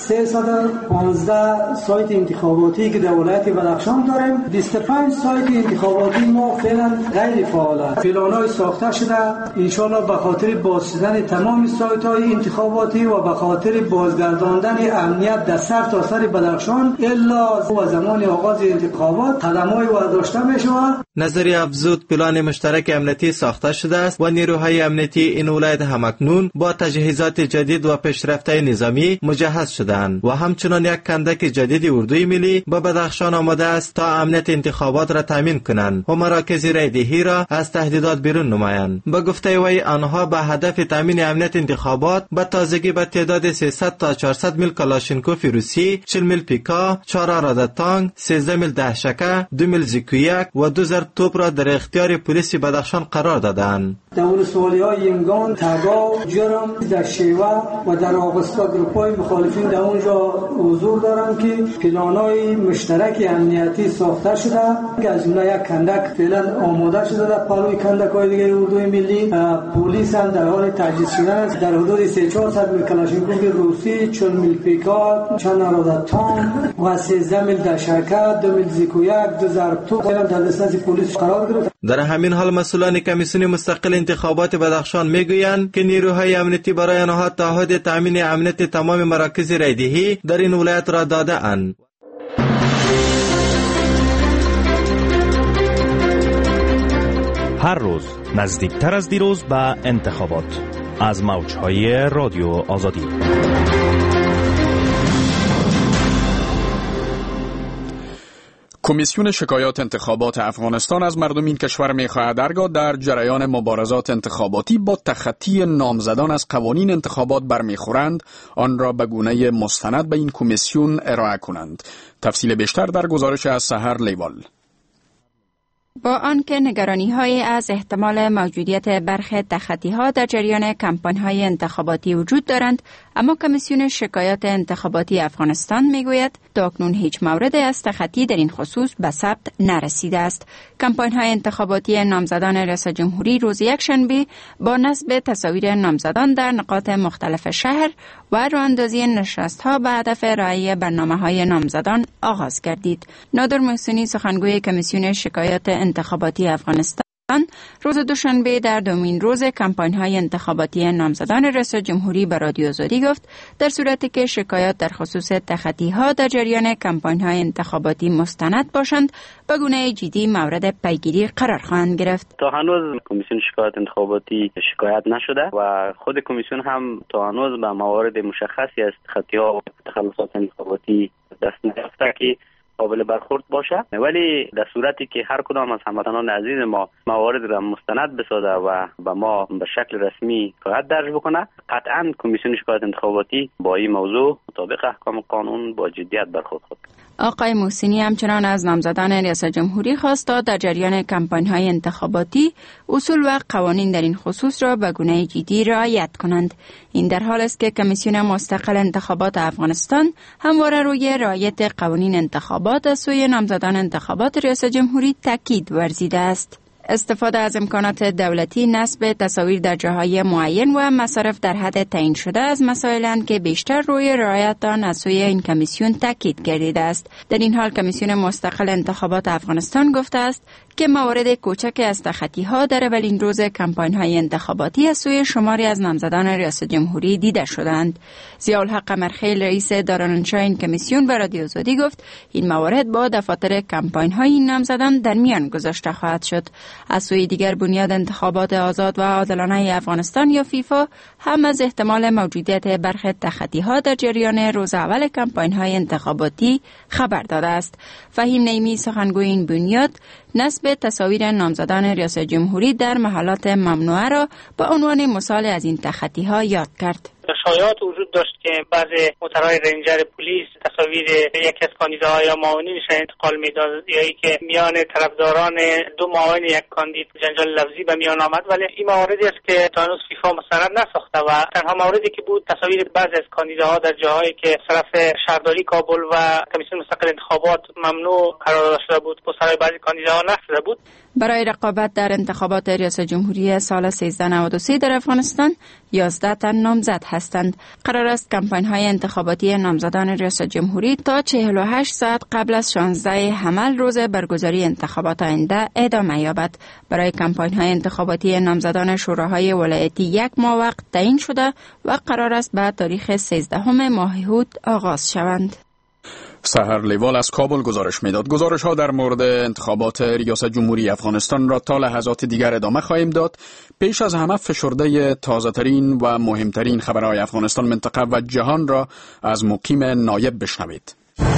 315 سایت انتخاباتی که در ولایت بدخشان داریم، 25 سایت انتخاباتی ما فعلا غیر فعال. پلان‌های ساخته شده ان شاءالله به خاطر باز شدن تمام سایت‌های انتخاباتی و به خاطر بازگرداندن امنیت در سر تا سر بدخشان الا و زمان آغاز انتخابات قدم‌های برداشته می‌شود. نظری افزود پلان مشترک امنیتی ساخته شده است و نیروهای امنیتی این ولایت همکنون با تجهیزات جدید و پیشرفته نظامی مجهز شدند و همچنان یک کندک جدید اردوی ملی به بدخشان آمده است تا امنیت انتخابات را تامین کنند و مراکز رایدهی را از تهدیدات بیرون نمایند. به گفته وی آنها به هدف تامین امنیت انتخابات به تازگی به تعداد 300 تا 400 میل کلاشینکوف روسی، 40 میل پیکا، 4 رادار تانک، 13 میل دهشکه، 2 میل زیکویک و 2000 توپ را در اختیار پلیس بدخشان قرار دادند. در ولسوالی‌های ینگان، تگاو، جرم، در شیوه و در آغستا گروپ‌های مخالفین در اونجا حضور دارند که پلان‌های مشترک امنیتی ساخته شده که از جمله یک کندک فعلا آماده شده در پلوی کندک‌های دیگر اردوی ملی. پلیس هم در حال تجهیز شدن است. در حدود 300 میل کلاشینکوف روسی، 40 میل پیکا، چند رادار تانک و 13 میل دشکه، 2 میل زیکویک، 2000 توپ در دسترس پلیس قرار گرفت. در همین حال مسئولان کمیسیون مستقل انتخابات بدخشان میگویند که نیروهای امنیتی برای آنها تعهد تامین امنیت تمام مراکز رایدهی در این ولایت را داده اند. هر روز نزدیکتر از دیروز به انتخابات از موجهای رادیو آزادی. کمیسیون شکایات انتخابات افغانستان از مردم این کشور می‌خواهد هرگاه در جریان مبارزات انتخاباتی با تخطی نامزدان از قوانین انتخابات برمیخورند آن را به گونه مستند به این کمیسیون ارائه کنند. تفصیل بیشتر در گزارش از سحر لیوال. با آنکه نگرانی‌های از احتمال موجودیت برخی تخطی‌ها در جریان کمپانی‌های انتخاباتی وجود دارند، اما کمیسیون شکایات انتخاباتی افغانستان میگوید تاکنون هیچ مورد از تخطی در این خصوص به ثبت نرسیده است. کمپانی‌های انتخاباتی نامزدان ریاست جمهوری روز یکشنبه با نصب تصاویر نامزدان در نقاط مختلف شهر و راه‌اندازی نشست‌ها به هدف رعایت برنامه‌های نامزدان آغاز گردید. نادر محسنی سخنگوی کمیسیون شکایات انتخاباتی افغانستان روز دوشنبه در دومین روز کمپاین‌های انتخاباتی نامزدان ریاست جمهوری به رادیو آزادی گفت در صورتی که شکایات در خصوص تخطی‌ها در جریان کمپاین‌های انتخاباتی مستند باشند به گونه جدی مورد پیگیری قرار خواهند گرفت. تا هنوز کمیسیون شکایات انتخاباتی شکایت نشده و خود کمیسیون هم تا هنوز به موارد مشخصی از تخطی‌ها و تخلفات انتخاباتی دست نیافته که قابل برخورد باشه، ولی در صورتی که هر کدام از هموطنان عزیز ما موارد را مستند بسازه و به ما به شکل رسمی شکایت درج بکنه، قطعا کمیسیون شکایات انتخاباتی با این موضوع مطابق احکام قانون با جدیت برخورد خواهد. آقای محسنی همچنان از نامزدان ریاست جمهوری خواست تا در جریان کمپاین‌های انتخاباتی اصول و قوانین در این خصوص را به گونه جدی رعایت کنند. این در حال است که کمیسیون مستقل انتخابات افغانستان همواره روی رعایت قوانین انتخابات از سوی نامزدان انتخابات ریاست جمهوری تاکید ورزیده است. استفاده از امکانات دولتی، نصب تصاویر در جاهای معین و مصارف در حد تعیین شده از مسائلند که بیشتر روی رعایت آن از سوی این کمیسیون تاکید گردیده است. در این حال کمیسیون مستقل انتخابات افغانستان گفته است که موارد کوچک از تخطی‌ها در اولین روز کمپاین‌های انتخاباتی از سوی شماری از نامزدان ریاست جمهوری دیده شدند. ضیاءالحق قمرخیل رئیس دارالانشا این کمیسیون به رادیو آزادی گفت این موارد با دفاتر کمپاین‌های این نامزدان در میان گذاشته خواهد شد. از سوی دیگر بنیاد انتخابات آزاد و عادلانه افغانستان یا فیفا هم از احتمال موجودیت برخی تخطی‌ها در جریان روز اول کمپاین‌های انتخاباتی خبر داده است. فهیم نیمی سخنگوی این بنیاد نصب تصاویر نامزدان ریاست جمهوری در محلات ممنوعه را به عنوان مثال از این تخطی‌ها یاد کرد. شایعات وجود داشت که بعضی موترهای رنجر پلیس تصاویر یکی از کاندیداها یا معاونینش انتقال میداد، یا که میان طرفداران دو معاون یک کاندید جنجال لفظی به میان آمد، ولی این مواردی است که تا هنوز فیفا مستند نساخته و تنها موردی که بود تصاویر بعضی از کاندیداها در جاهایی که طرف شهرداری کابل و کمیسیون مستقل انتخابات ممنوع قرار داشته بود، پسترهای بعضی کاندیداها نشده بود. برای رقابت در انتخابات ریاست جمهوری سال 1393 در افغانستان 11 تن نامزد هستند. قرار است کمپاین‌های انتخاباتی نامزدان ریاست جمهوری تا 48 ساعت قبل از 16 حمل روز برگزاری انتخابات آینده ادامه یابد. برای کمپاین‌های انتخاباتی نامزدان شوراهای ولایتی 1 ماه وقت تعیین شده و قرار است به تاریخ 13 ماه هود آغاز شوند. سحر لیوال از کابل گزارش میداد. گزارش ها در مورد انتخابات ریاست جمهوری افغانستان را تا لحظات دیگر ادامه خواهیم داد. پیش از همه فشرده تازه ترین و مهمترین خبرهای افغانستان، منطقه و جهان را از مقیم نایب بشنوید.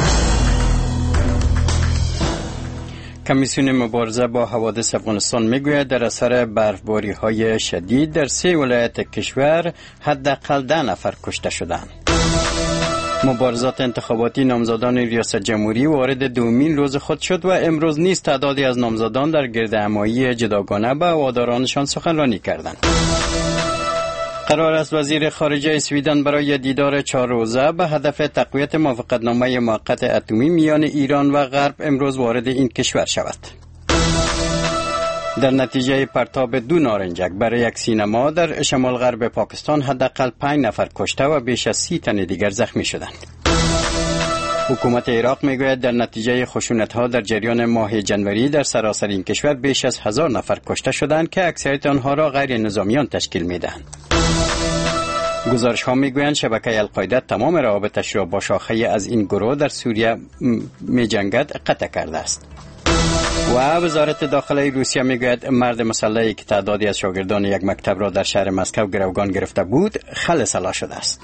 کمیسیون مبارزه با حوادث افغانستان میگوید در اثر برفباری‌های شدید در 3 ولایت کشور حداقل 10 نفر کشته شدند. مبارزات انتخاباتی نامزدان ریاست جمهوری وارد دومین روز خود شد و امروز نیز تعدادی از نامزدان در گردهمایی جداگانه به هوادارانشان سخنرانی کردند. قرار است وزیر خارجه سویدن برای دیدار 4 روزه به هدف تقویت موافقتنامه موقت اتمی میان ایران و غرب امروز وارد این کشور شود. در نتیجه پرتاب 2 نارنجک برای یک سینما در شمال غرب پاکستان حداقل 5 نفر کشته و بیش از 30 تن دیگر زخمی شدند. حکومت عراق میگوید در نتیجه خشونت‌ها در جریان ماه جنوری در سراسر این کشور بیش از 1000 نفر کشته شدند که اکثریت آنها را غیر نظامیان تشکیل میدهند. گزارش‌ها میگویند شبکه القاعده تمام روابطش را با شاخه از این گروه در سوریه می‌جنگد قطع کرده است. و وزارت داخله روسیه میگوید مرد مسلحی که تعدادی از شاگردان یک مکتب را در شهر مسکو گروگان گرفته بود خلسلا شده است.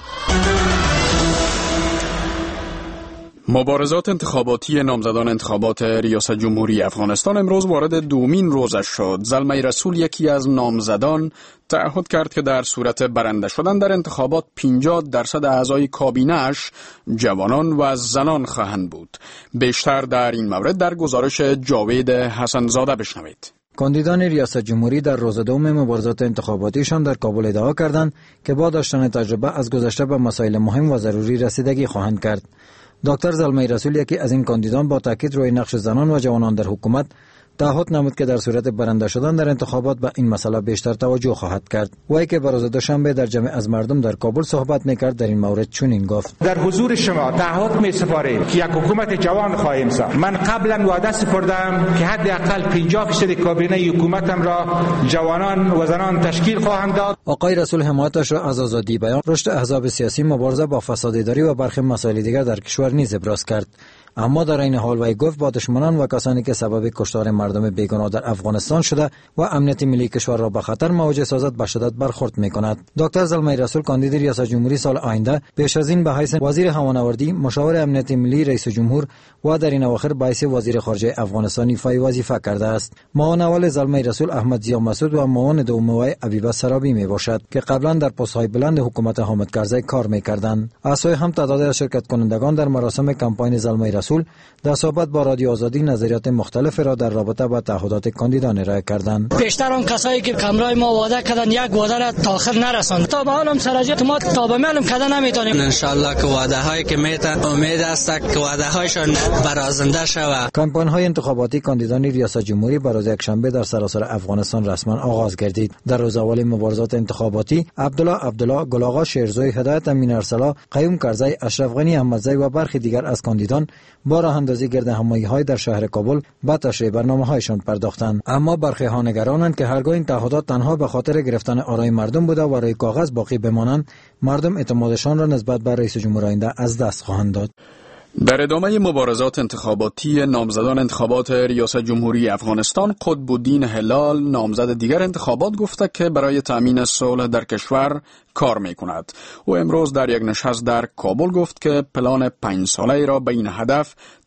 مبارزات انتخاباتی نامزدان انتخابات ریاست جمهوری افغانستان امروز وارد دومین روزش شد. زلمه رسول یکی از نامزدان تعهد کرد که در صورت برنده شدن در انتخابات 50% اعضای کابینه‌اش جوانان و زنان خواهند بود. بیشتر در این مورد در گزارش جاوید حسنزاده بشنوید. کاندیدان ریاست جمهوری در روز دوم مبارزات انتخاباتیشان در کابل ادعا کردند که با داشتن تجربه از گذشته به مسائل مهم و ضروری رسیدگی خواهند کرد. دکتر زلمه رسول یکی از این کاندیدان با تاکید روی نقش زنان و جوانان در حکومت تعهد نمود که در صورت برنده شدن در انتخابات به این مسئله بیشتر توجه خواهد کرد. وی که بروز دوشنبه در جمع از مردم در کابل صحبت میکرد در این مورد چنین گفت: در حضور شما تعهد می‌سپاریم که یک حکومت جوان خواهیم ساخت. من قبلا وعده سپردم که حداقل 50% کابینه حکومتم را جوانان و زنان تشکیل خواهند داد. آقای رسول حمایتش را از آزادی بیان، رشد احزاب سیاسی، مبارزه با فساد اداری و برخی مسائل دیگر در کشور نیز ابراز کرد. اما در این حال وی گفت با دشمنان و کسانی که سبب کشتار مردم بیگناه در افغانستان شده و امنیت ملی کشور را به خطر مواجه سازد به شدت برخورد می‌کند. دکتر زلمه رسول کاندید ریاست جمهوری سال آینده پیش از این به حیث وزیر هوانوردی، مشاور امنیت ملی رئیس جمهور و در این اواخر به حیث وزیر خارجه افغانستان ایفای وظیفه کرده است. معاون اول زلمه رسول احمد ضیا مسعود و معاون دوم وی عبیبه سرابی میباشد که قبلا در پست‌های بلند حکومت حامد کرزی کار می‌کردند. از سوی هم تعدادی از شرکت کنندگان در مراسم کمپاین زلمه رسول در صحبت با رادیو آزادی نظریات مختلف را در رابطه با تعهدات کاندیدان ارائه کردند. بیشتر اون کسایی که کمرای ما وعده کردن یک وعده را تا آخر نرساند. تا به حالم سراجت ما تا به معلوم کردن نمیتونیم. ان شاء الله که وعده هایی که میتن امید است که وعده هایشان برآورده شود. کمپاین های انتخاباتی کاندیدان ریاست جمهوری برای یک شنبه در سراسر افغانستان رسما آغاز گردید. در روز اول مبارزات انتخاباتی عبدالله گلاغا شیرزوی، هدایت امین ارسلا، قیوم کرزی، اشرف غنی احمدزی و برخی دیگر از کاندیدان با راه اندازی گردهمایی‌های در شهر کابل به تشریح برنامه‌هایشان پرداختند. اما برخی ها نگرانند که هرگاه این تعهدات تنها به خاطر گرفتن آرای مردم بوده و روی کاغذ باقی بمانند، مردم اعتمادشان را نسبت به رئیس جمهور آینده از دست خواهند داد. در ادامه مبارزات انتخاباتی نامزدان انتخابات ریاست جمهوری افغانستان، قطب‌الدین هلال نامزد دیگر انتخابات گفته که برای تامین صلح در کشور کار می‌کند. او امروز در یک نشست در کابل گفت که پلان 5 ساله را به این هدف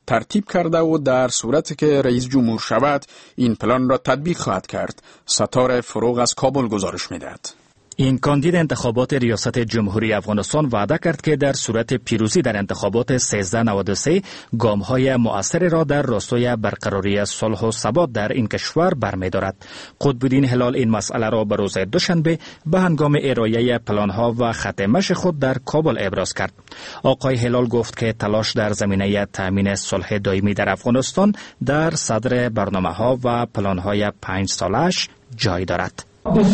ترتیب کرده و در صورتی که رئیس جمهور شود این پلان را تطبیق خواهد کرد. ستاره فروغ از کابل گزارش می‌دهد. این کاندید انتخابات ریاست جمهوری افغانستان وعده کرد که در صورت پیروزی در انتخابات 1393 گام‌های مؤثری را در راستای برقراری صلح و ثبات در این کشور برمی‌دارد. قطب‌الدین هلال این مسئله را به روز دوشنبه به هنگام ارائه پلان‌ها و خط مشی خود در کابل ابراز کرد. آقای هلال گفت که تلاش در زمینه تامین صلح دائمی در افغانستان در صدر برنامه‌ها و پلان‌های 5 ساله‌اش جای دارد.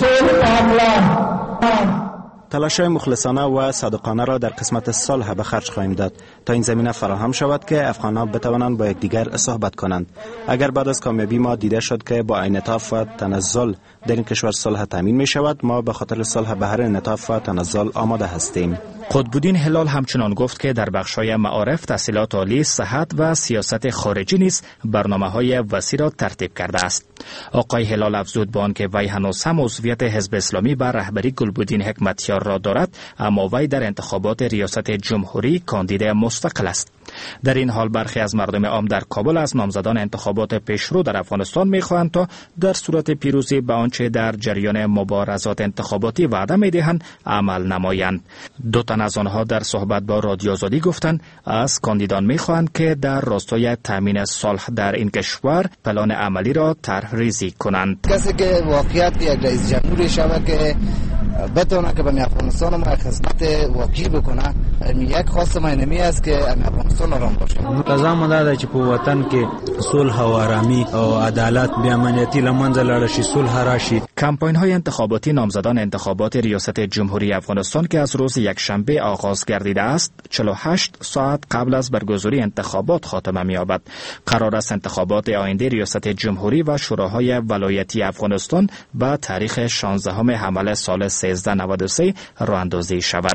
تلاش‌های مخلصانه و صادقانه را در قسمت صلح به خرج خواهیم داد تا این زمینه فراهم شود که افغان‌ها بتوانند با یکدیگر صحبت کنند. اگر بعد از کامیابی ما دیده شد که با انعطاف و تنزل در این کشور صلح تامین می شود، ما به خاطر صلح به هر انعطاف و تنزل آماده هستیم. قطب‌الدین هلال همچنان گفت که در بخش‌های معارف، تحصیلات عالی، صحت و سیاست خارجی نیز برنامه‌های وسیع را ترتیب کرده است. آقای هلال افزود به آنکه وی هنوز هم عضویت حزب اسلامی بر رهبری گلبدین حکمتیار را دارد، اما وی در انتخابات ریاست جمهوری کاندید مستقل است. در این حال برخی از مردم عام در کابل از نامزدان انتخابات پیشرو در افغانستان می‌خواهند تا در صورت پیروزی به آنچه در جریان مبارزات انتخاباتی وعده می‌دهند عمل نمایند. دو تن از آنها در صحبت با رادیو آزادی گفتند از کاندیدان می‌خواهند که در راستای تامین صلح در این کشور پلان عملی را طرح ریزی کنند. کسی که واقعیت یک رئیس جمهوری شود که بتونه که به افغانستان ما خدمت واقعی بکنه، یک خواست ما اینمی است که افغانستان آرام باشه. متضمن مدار چې په وطن کې صلح و آرامی او عدالت بیا امنیتی لمنځه لاړ شي، صلح راشي. کمپاین‌های انتخاباتی نامزدان انتخابات ریاست جمهوری افغانستان که از روز یکشنبه آغاز گردیده است 48 ساعت قبل از برگزاری انتخابات خاتمه می‌یابد. قرار است انتخابات آینده ریاست جمهوری و شوراهای ولایتی افغانستان به تاریخ 16 حمل سال 1393 راه اندازی شود.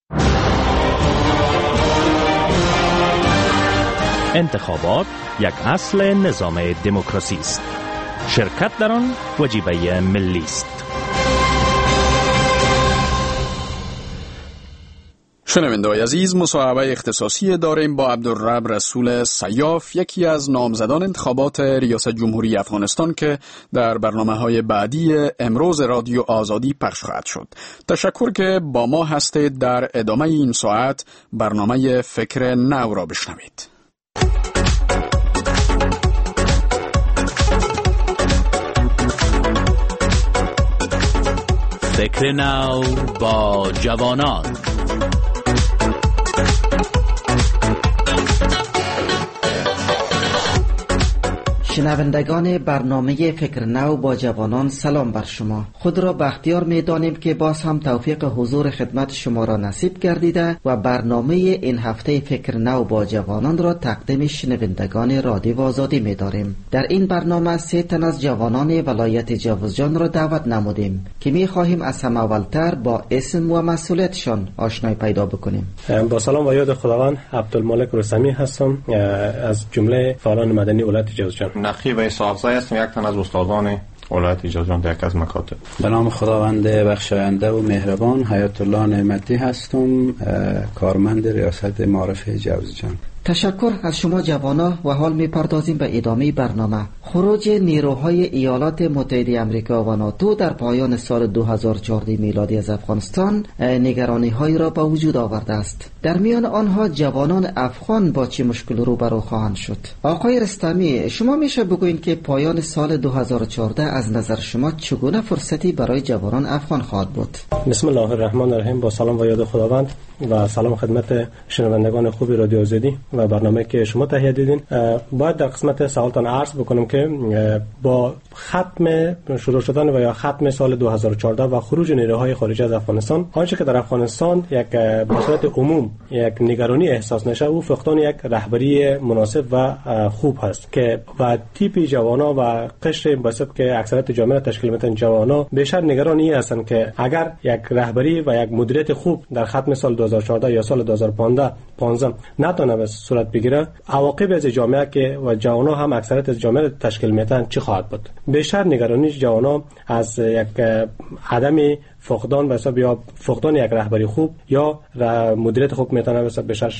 انتخابات یک اصل نظام دموکراسی است. شرکت در آن وجیبه ملی است. شنونده‌های عزیز، مصاحبه اختصاصی داریم با عبدالرب رسول سیاف، یکی از نامزدان انتخابات ریاست جمهوری افغانستان که در برنامه‌های بعدی امروز رادیو آزادی پخش خواهد شد. تشکر که با ما هستید. در ادامه این ساعت برنامه فکر نو را بشنوید. فکر نو با جوانان. شنوندگان برنامه فکر نو با جوانان، سلام بر شما. خود را بختیار می دانیم که باز هم توفیق حضور خدمت شما را نصیب گردیده و برنامه این هفته فکر نو با جوانان را تقدیم شنوندگان رادیو آزادی می داریم. در این برنامه 3 تن از جوانان ولایت جوزجان را دعوت نمودیم که می خواهیم از همه اولتر با اسم و مسئولیتشان آشنایی پیدا بکنیم. با سلام و یاد خداوند، عبدالمالک رستمی هستم از جمله فعالان مدنی ولایت جوزجان. نقیب عیسی هستم، یک تن از استادان ولایت جوزجان در یک از مکاتب. به نام خداوند بخشاینده و مهربان، حیات الله نعمتی هستم، کارمند ریاست معارف جوزجان. تشکر از شما جوانا و حال میپردازیم به ادامه برنامه. خروج نیروهای ایالات متحده آمریکا و ناتو در پایان سال 2014 میلادی از افغانستان نگرانی هایی را به وجود آورده است. در میان آنها جوانان افغان با چه مشکل روبرو خواهند شد؟ آقای رستمی، شما میشه بگویید که پایان سال 2014 از نظر شما چگونه فرصتی برای جوانان افغان خواهد بود؟ بسم الله الرحمن الرحیم. با سلام و یاد خداوند و سلام خدمت شنوندگان خوبی رادیو آزادی و برنامه که شما تهیه دیدین. باید در قسمت سوالتان عرض بکنم که با ختم شروع شدن و یا ختم سال 2014 و خروج نیروهای خارجی از افغانستان، آنچه که در افغانستان یک به صورت عموم یک نگرانی احساس نشه، او فقدان یک رهبری مناسب و خوب هست که و تیپ جوانا و قشر بسیط که اکثریت جامعه تشکیل میدن جوانا بیشتر نگرانی هستند که اگر یک رهبری و یک مدیریت خوب در ختم سال 2014 یا سال 2015 نتونه صورت بگیره، عواقب از جامعه که و جوانان هم اکثریت از جامعه تشکیل میتن چی خواهد بود؟ بیشتر نگرانی جوانان از یک عدم فقدان یا فقدان یک رهبری خوب یا مدیریت خوب میتونه بیشتر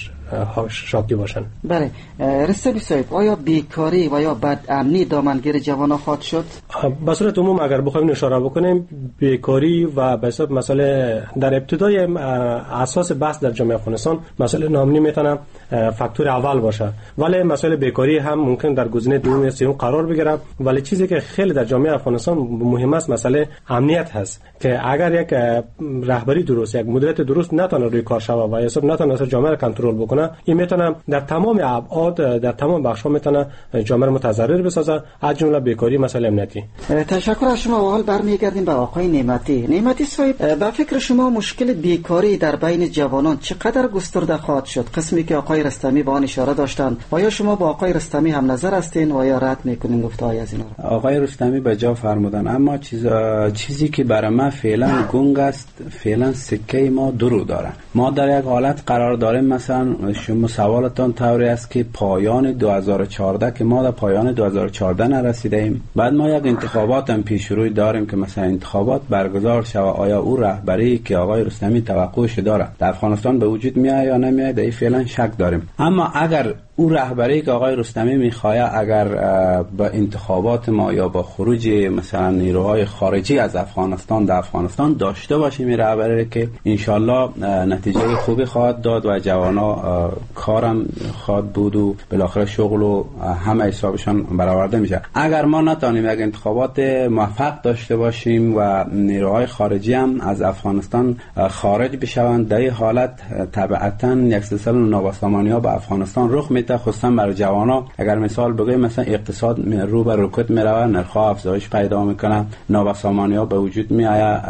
شاکی باشن. بله رستمی صاحب، آیا بیکاری و یا بدامنی دامنگیر جوانان خواهد شد؟ به صورت عموم اگر بخوایم اشاره بکنیم، بیکاری و به حساب مسئله در ابتدای اساس بحث در جامعه افغانستان مسئله نامنی میتونه فاکتور اول باشه، ولی مسئله بیکاری هم ممکن در گزینه دوم یا سوم قرار بگیره. ولی چیزی که خیلی در جامعه افغانستان مهم است مسئله امنیت هست که اگر یک رهبری درست، یک مدیریت درست نتونه روی کار شوه و حساب نتونه جامعه را کنترل بکنه، این میتونه در تمام ابعاد در تمام بخش‌ها میتونه جامعه را متضرر بسازه، از جمله بیکاری، مسئله امنیتی. تشکر از شما. و حال برمیگردیم به آقای نعمتی صاحب، به فکر شما مشکل بیکاری در بین جوانان چقدر گسترده خواهد شد؟ قسمی که آقای رستمی به آن اشاره داشتند، آیا شما با آقای رستمی هم نظر هستین و یا رد میکنین گفته‌های از اینا؟ آقای رستمی به جا فرمودن، اما چیزی که برای ما فعلا گنگ است، فعلا سکه ما درو داره. ما در یک حالت قرار داریم، مثلا شما سوالتان طوری است که پایان 2014 که ما در پایان 2014 نرسیدیم، بعد ما یک انتخابات هم پیش روی داریم که مثلا انتخابات برگزار شود، آیا او رهبری که آقای رستمی توقعش داره در افغانستان به وجود میاد یا نمیاد، در این فعلا شک داریم. اما اگر او رهبری که آقای رستمی میخواد اگر با انتخابات ما یا با خروج مثلا نیروهای خارجی از افغانستان در افغانستان داشته باشیم این رهبری که انشالله نتیجه خوبی خواهد داد و جوانا کارم خواهد بود و بالاخره شغل و همه حسابشان برآورده میشه. اگر ما نتونیم یک انتخابات موفق داشته باشیم و نیروهای خارجی هم از افغانستان خارج بشوند، در این حالت طبعا یک سلسله نابسامانی‌ها به افغانستان رخ میده، خصوصا برای جوانا. اگر مثال بگویم مثلا اقتصاد رو به رکود میره، نرخ‌ها افزایش پیدا میکنه، نابسامانی‌ها به وجود میآید،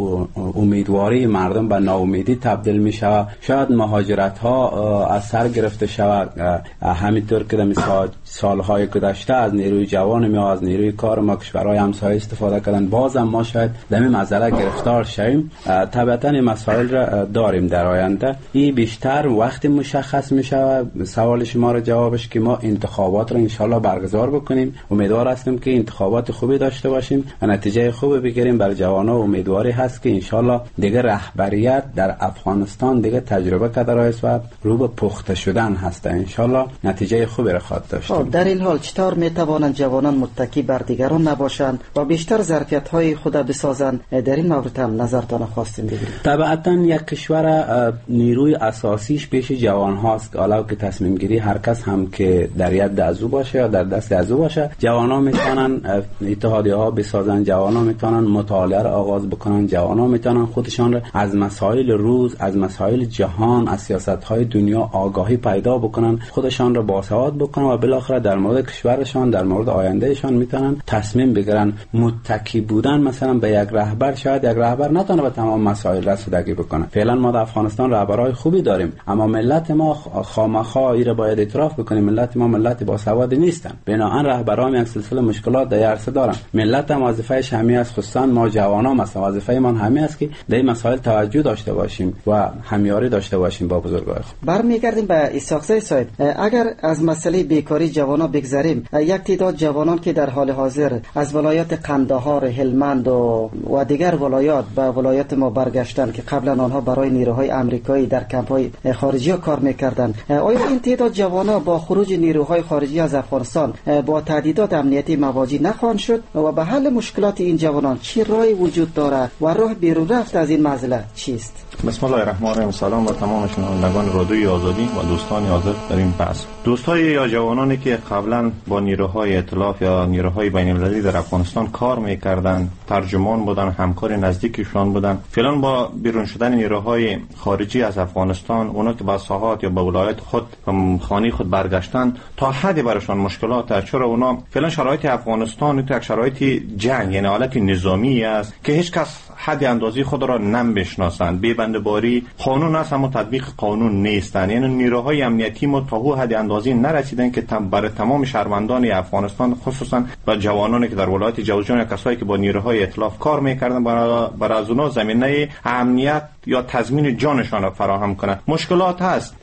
امیدواری مردم به ناامیدی تبدیل میشه، شاید مهاجرت‌ها از سر گرفته شود. همینطور که در سالهای گذشته از نیروی جوان ما از نیروی کار ما کشورهای همسایه استفاده کردن، بازم ما شاید در این مسئله گرفتار شویم. طبعا این مسائل را داریم در آینده. این بیشتر وقتی مشخص میشه. سوال شما را جوابش که ما انتخابات را انشالله برگزار بکنیم. امیدوار هستیم که انتخابات خوبی داشته باشیم و نتیجه خوبی بگیریم. برای جوانان امیدواری هست که انشالله دیگه رهبریت در افغانستان دیگه تجربه کرده است و رو به پخته شدن هست. انشالله نتیجه خوبی را خواهد داشت. در این حال چطور میتوانند جوانان متکی بر دیگران نباشند و بیشتر ظرفیت‌های خود بسازند؟ در این مورد هم نظرتان خواستیم بگیریم. طبعا یک کشور نیروی اساسیش پیش جوان هاست، حالا که تصمیم گیری هر کس هم که در ید ازو باشه یا در دست ازو باشه، جوانا میتونن اتحادیه ها بسازن، جوانا میتونن مطالعه را آغاز بکنن، جوانا میتونن خودشان را از مسائل روز، از مسائل جهان، از سیاست های دنیا آگاهی پیدا بکنن، خودشان را باسواد بکنن و بالاخره در مورد کشورشان، در مورد آیندهشان میتونن تصمیم بگیرن. متکی بودن مثلا به یک رهبر، شاید یک رهبر نتونه به تمام مسائل رسیدگی بکنه. فعلا ما در افغانستان رهبرای خوبی داریم، اما ملت ما خامخا را باید اعتراف بکنیم، ملت ما ملت باسواد نیستن. بنابراین رهبران یک سلسله مشکلات در عرصه دارن. ملت هم وظیفه‌اش همین است، خصوصا ما جوانان مثلا وظیفه ما همین است که در این مسائل توجه داشته باشیم و همیاری داشته باشیم با بزرگای خود. برمیگردیم به اسحاق صاحب. اگر از مسئله بیکاری جوانان بگذریم، یک تعداد جوانان که در حال حاضر از ولایت قندهار، هلمند و دیگر ولایات به ولایت ما برگشتن که قبلا آنها برای نیروهای آمریکایی در کمپ‌های خارجی کار می‌کردند، آیا این تعداد جوانان با خروج نیروهای خارجی از افغانستان با تهدیدات امنیتی مواجه نخواهند شد و به حل مشکلات این جوانان چه راهی وجود دارد و راه بیرون رفت از این معضله چیست؟ بسم الله الرحمن الرحیم. سلام و تمام شنوندگان رادیوی آزادی و دوستان حاضر در این بحث. دوستای یا جوانانی که قبلا با نیروهای ائتلاف یا نیروهای بین‌المللی در افغانستان کار می‌کردند، ترجمان بودن، همکار نزدیکشان بودن، فعلا با بیرون شدن نیروهای خارجی از افغانستان، اونا که با ساحات یا با ولایت خود خانه خود برگشتن، تا حدی براشون مشکلات است. چرا اونا فعلا شرایط افغانستان تو یک شرایط جنگ، یعنی حالت نظامی است که هیچ کس حد اندازی خود را نمی‌شناسند. بندباری قانون است اما تطبیق قانون نیستند. یعنی نیروهای امنیتی ما تا حد اندازی نرسیدن که برای تمام شهروندان افغانستان، خصوصا با جوانانی که در ولایت جوزجان یا کسایی که با نیروهای ائتلاف کار می‌کردن، برای از اونها زمینه امنیت یا تضمین جانشان را فراهم کنند. مشکلات هست.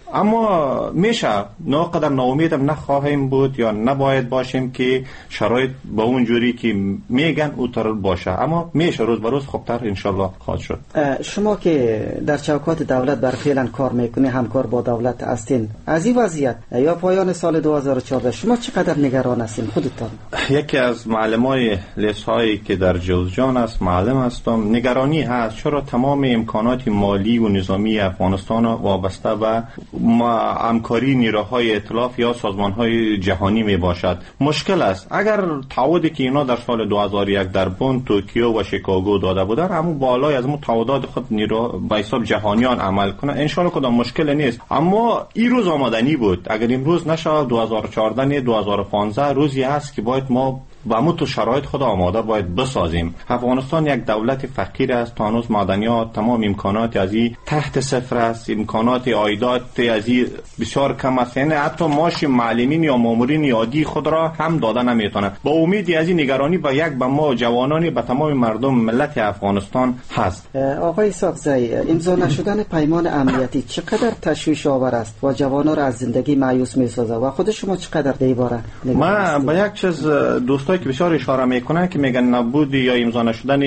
اما میشه ناقدر ناامیدم نخواهیم بود یا نباید باشیم که شرایط با اون جوری که میگن اوتر باشه، اما میشه روز به روز خوبتر انشالله خواهد شد. شما که در چوکات دولت بر فعلا کار میکنی، همکار با دولت هستین، از این وضعیت یا پایان سال 2014 شما چقدر نگران هستین خودتان؟ یکی از معلمای لیس هایی که در جوزجان است معلم هستم، نگرانی هست چرا تمام امکانات مالی و نظامی افغانستان وابسته به همکاری نیروهای ائتلاف یا سازمان‌های جهانی می باشد. مشکل است اگر تعهدی که اینا در سال 2001 در بن، توکیو و شیکاگو داده بودن اما بالای از اون تعهدات خود نیرو به حساب جهانیان عمل کنه ان شاء الله کدام مشکل نیست. اما این روز آمدنی بود، اگر امروز نشه 2014 نه 2015 روزی است که باید ما و همون تو شرایط خود آماده باید بسازیم. افغانستان یک دولت فقیر است، تانوس معدنیات تمام امکانات از این تحت صفر است، امکانات عایدات از این بسیار کم است، یعنی حتی معاش معلمین یا مامورین عادی خود را هم داده نمیتونه. با امید از این نگرانی به ما جوانانی به تمام مردم ملت افغانستان هست. آقای ساقزی، امضا نشدن پیمان امنیتی چقدر تشویش آور است و جوانان را از زندگی مایوس میسازه و خود شما چقدر دیواره؟ من به یک چیز دوستایی که بسیار اشاره میکنن که میگن نبود یا امضا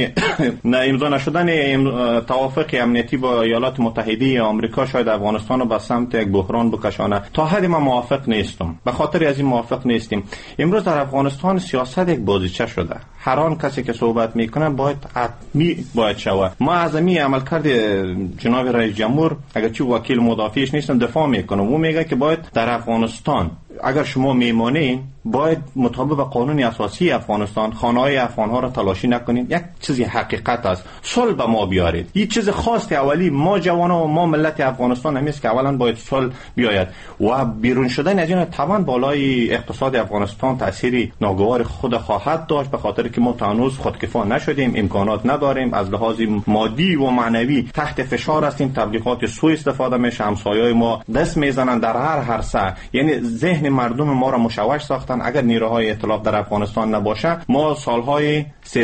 نشدن توافق امنیتی با ایالات متحده آمریکا شاید افغانستان رو به سمت یک بحران بکشانه. تا حدی من موافق نیستم، به خاطر از این موافق نیستیم. امروز در افغانستان سیاست یک بازیچه شده، هر آن کسی که صحبت میکنه باید شود. ما از این عملکرد جناب رئیس جمهور اگرچه وکیل مدافعش نیستم دفاع میکنم، او میگه که باید در افغانستان اگر شما میمانین باید مطابق قانون اساسی افغانستان خانه‌های افغان‌ها را تلاشی نکنین. یک چیزی حقیقت است، صلح به ما بیارید. این چیز خاصی اولی ما جوانان و ما ملت افغانستان همیست که اولا باید صلح بیاید و بیرون شدن از این طبعا بالای اقتصاد افغانستان تأثیری ناگوار خود خواهد داشت، به خاطر که ما هنوز خودکفا نشدیم، امکانات نداریم، از لحاظ مادی و معنوی تحت فشار هستیم، تبلیغات سوء استفاده میشه، همسایه‌های ما دست میزنن در هر عرصه، یعنی ذهن مردم ما را مشوش ساختن. اگر نیروهای ائتلاف در افغانستان نباشه ما سالهای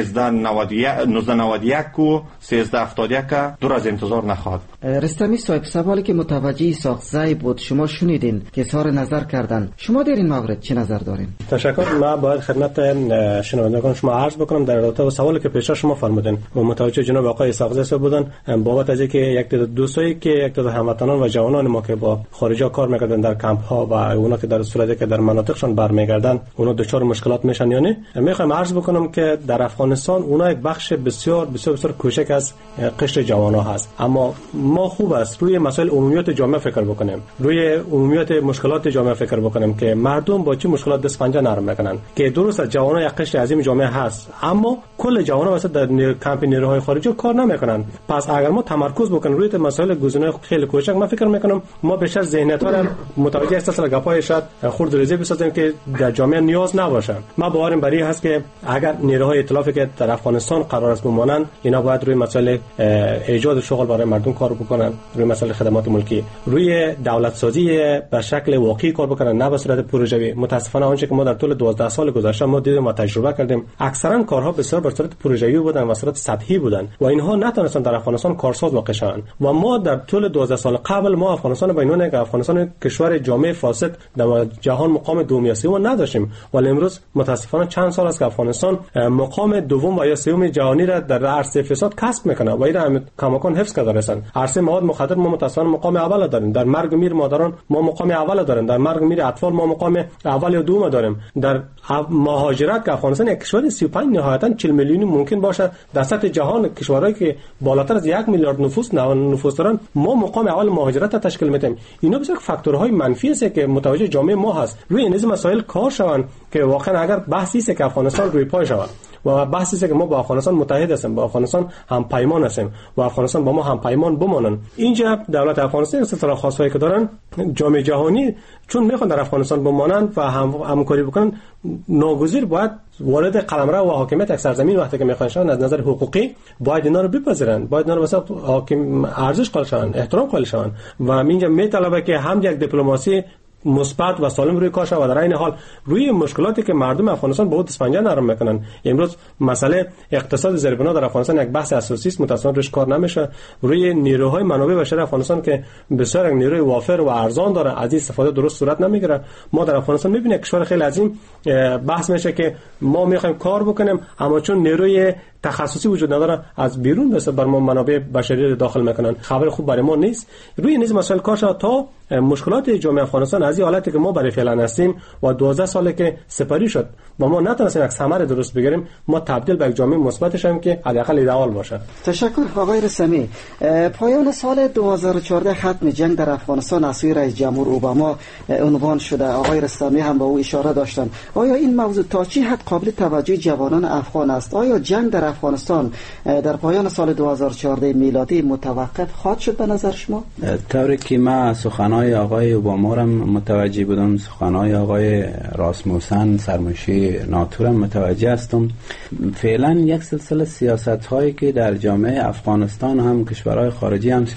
1991 و 1371 دور از انتظار نخواهد. رستمی صاحب، سوالی که متوجه ساقزی بود شما شنیدین که اظهار نظر کردن، شما در این مورد چه نظر دارین؟ تشکر. من باید خدمت شنوندگان شما عرض بکنم در رابطه با سوالی که پیش شما فرمودین و متوجه جناب آقای ساقزی صاحب بودن بابت از اینکه یک تعداد دوستایی که یک تعداد هموطنان و جوانان ما که با خارجا کار میکردن در کمپ ها و اونا که در صورتی که در مناطقشان برمیگردن اونا دچار مشکلات میشن یا نه، میخوایم عرض بکنم که در افغانستان اونا یک بخش بسیار بسیار بسیار کوچک از قشر جوانان هست، اما ما خوب است روی مسائل عمومیات جامعه فکر بکنیم، روی عمومیات مشکلات جامعه فکر بکنیم که مردم با چه مشکلات دست پنجه نرم میکنن. که درست است جوانان یک قشر عظیم جامعه هست، اما کل جوانان واسه در کمپ نیروهای خارجی کار نمیکنن. پس اگر ما تمرکز بکنیم روی مسائل گزینه‌های خیلی کوچک، من فکر میکنم ما بیشتر ذهنیت‌ها را متوجه اصل گپای شاید خرد ریزی بسازیم که در جامعه نیاز نباشه. ما باورم بر این هست که اگر نیروهای ائتلافی که در افغانستان قرار است بمانند، اینا باید روی مسائل ایجاد شغل برای مردم کار بکنن، روی مسائل خدمات ملکی، روی دولت سازی به شکل واقعی کار بکنن، نه به صورت پروژه‌ای. متاسفانه آنچه که ما در طول 12 سال گذشته ما دیدیم و تجربه کردیم، اکثرا کارها بسیار به صورت پروژه‌ای بودن و صورت سطحی بودن و اینها نتونستن در افغانستان کارساز واقع شوند. و ما در طول 12 سال قبل ما افغانستان به عنوان افغانستان کشور جامعه فاسد در جهان مقام دوم یا سوم نداشتیم، ولی امروز متاسفانه چند سال است که افغانستان مقام دوم و یا سوم جهانی را در عرصه فساد کسب میکنه و این کماکان حفظ کرده هستند. عرصه مواد مخدر ما متاسفانه مقام اول داریم، در مرگ میر مادران ما مقام اول داریم، در مرگ میر اطفال ما مقام اول یا دوم داریم. در مهاجرت که افغانستان یک کشور 35 نهایتا 40 میلیونی ممکن باشه در سطح جهان، کشورهایی که بالاتر از 1 میلیارد نفوس دارن ما مقام اول مهاجرت را تشکیل میدیم. اینا بسیار فاکتورهای منفی است که متوجه جامعه ما هست. روی این مسائل کار شوند که واقعا اگر بحثی است که افغانستان روی پای شود و بحثی است که ما با افغانستان متحد هستیم، با افغانستان هم پیمان هستیم و افغانستان با ما هم پیمان بمانن. اینجا دولت افغانستان اصطلاح خاصایی که دارن، جامعه جهانی چون میخوان در افغانستان بمانند و همکاری بکنن، ناگزیر باید وارد قلمرو و حاکمیت یک سرزمین وقتی که میخوان از نظر حقوقی باید اینا رو بپذیرن، باید اینا رو مثلا حاکم ارزش قائل شوند، احترام قائل شوند. و اینجا میطلبه که هم یک دیپلماسی مثبت و سالم روی کار شود و در این حال روی مشکلاتی که مردم افغانستان با دست پنجه نرم میکنن. امروز مسئله اقتصاد زیربنا در افغانستان یک بحث اساسی است، متأسفانه روش کار نمیشه. روی نیروهای منابع بشری افغانستان که بسیار نیروی وافر و ارزان داره، از این استفاده درست صورت نمیگیره. ما در افغانستان میبینیم کشور خیلی عظیم بحث میشه که ما میخوایم کار بکنیم، اما چون نیروی تخصصی وجود نداره از بیرون دست بر ما منابع بشری داخل میکنن. خبر خوب برای ما نیست. روی نیز مسائل کار شد تا مشکلات جامعه افغانستان از این حالتی که ما برای فعلا هستیم و 12 ساله که سپری شد و ما نتونستیم یک ثمر درست بگیریم، ما تبدیل به یک جامعه مثبت شیم که حداقل ایدئال باشه. تشکر آقای رسمی. پایان سال 2014 ختم جنگ در افغانستان از سوی رئیس جمهور اوباما عنوان شده. آقای رستمی هم به او اشاره داشتن. آیا این موضوع تا چه حد قابل توجه جوانان افغان است؟ آیا جنگ در افغانستان در پایان سال 2014 میلادی متوقف خواهد شد به نظر شما؟ طوری که ما سخنان آقای اوباما را متوجه بودم، سخنان آقای راسموسن سرمنشی ناتو را متوجه هستم. فعلا یک سلسله سیاست هایی که در جامعه افغانستان هم کشورهای خارجی هم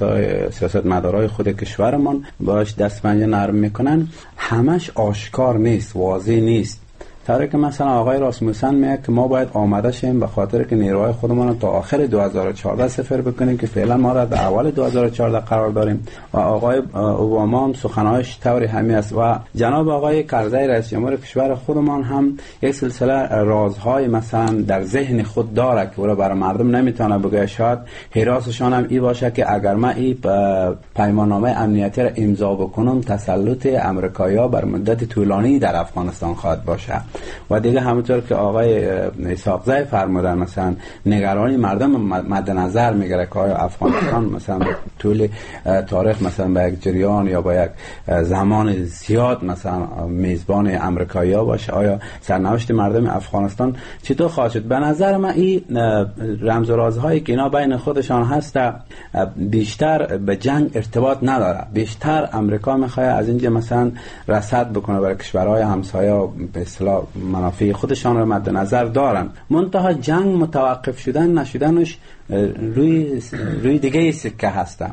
سیاستمدارای خود کشورمان باش دست پنجه نرم میکنن، همش آشکار نیست، واضح نیست. طوری که مثلا آقای راسموسن میگه که ما باید آماده شیم به خاطر که نیروهای خودمان تا آخر 2014 سفر بکنیم که فعلا ما را در اول 2014 قرار داریم و آقای اوباما هم سخنانش طوری همین است و جناب آقای کرزی رئیس جمهور کشور خودمان هم یک سلسله رازهای مثلا در ذهن خود داره که او را برای مردم نمیتونه بگه. شاید حراسشان هم این باشه که اگر ما این پیماننامه امنیتی را امضا بکنم تسلط امریکایی‌ها بر مدت طولانی در افغانستان خواهد باشه. و دیگه همونطور که آقای اسحاقزی فرمودن مثلا نگرانی مردم مد نظر میگیره که آیا افغانستان مثلا طول تاریخ مثلا به یک جریان یا با یک زمان زیاد مثلا میزبان امریکایی‌ها باشه، آیا سرنوشت مردم افغانستان چطور خواهد شد؟ به نظر من این رمز و رازهایی که اینا بین خودشان هست بیشتر به جنگ ارتباط نداره. بیشتر امریکا میخواد از اینجا مثلا رصد بکنه برای کشورهای همسایه، به اصطلاح منافع خودشان را مد نظر دارن. منتها جنگ متوقف شدن نشدنش روی دیگه سکه هسته.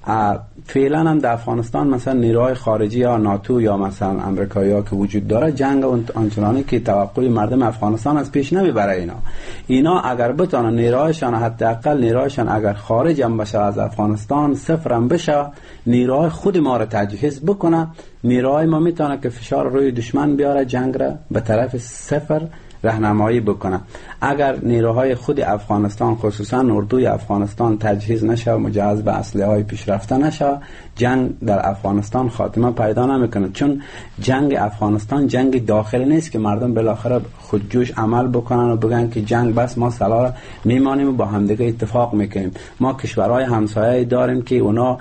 فعلا هم در افغانستان مثلا نیروهای خارجی یا ناتو یا مثلا امریکایی‌ها که وجود داره، جنگ آنچنانی که توقع مردم افغانستان از پیش نمیبره. اینا اگر بتونن نیروهایشان حداقل نیروهایشان اگر خارج هم بشه از افغانستان صفر هم بشه، نیروهای خود ما را تجهیز بکنه، نیروهای ما میتونه که فشار روی دشمن بیاره، جنگ را به طرف صفر راهنمایی بکنه. اگر نیروهای خود افغانستان خصوصا اردوی افغانستان تجهیز نشه و مجهز به اسلحه‌های پیشرفته نشه، جنگ در افغانستان خاتمه پیدا نمیکنه. چون جنگ افغانستان جنگ داخلی نیست که مردم بالاخره خودجوش عمل بکنن و بگن که جنگ بس ما سلا میمانیم و با همدیگه اتفاق میکنیم. ما کشورهای همسایه داریم که اونا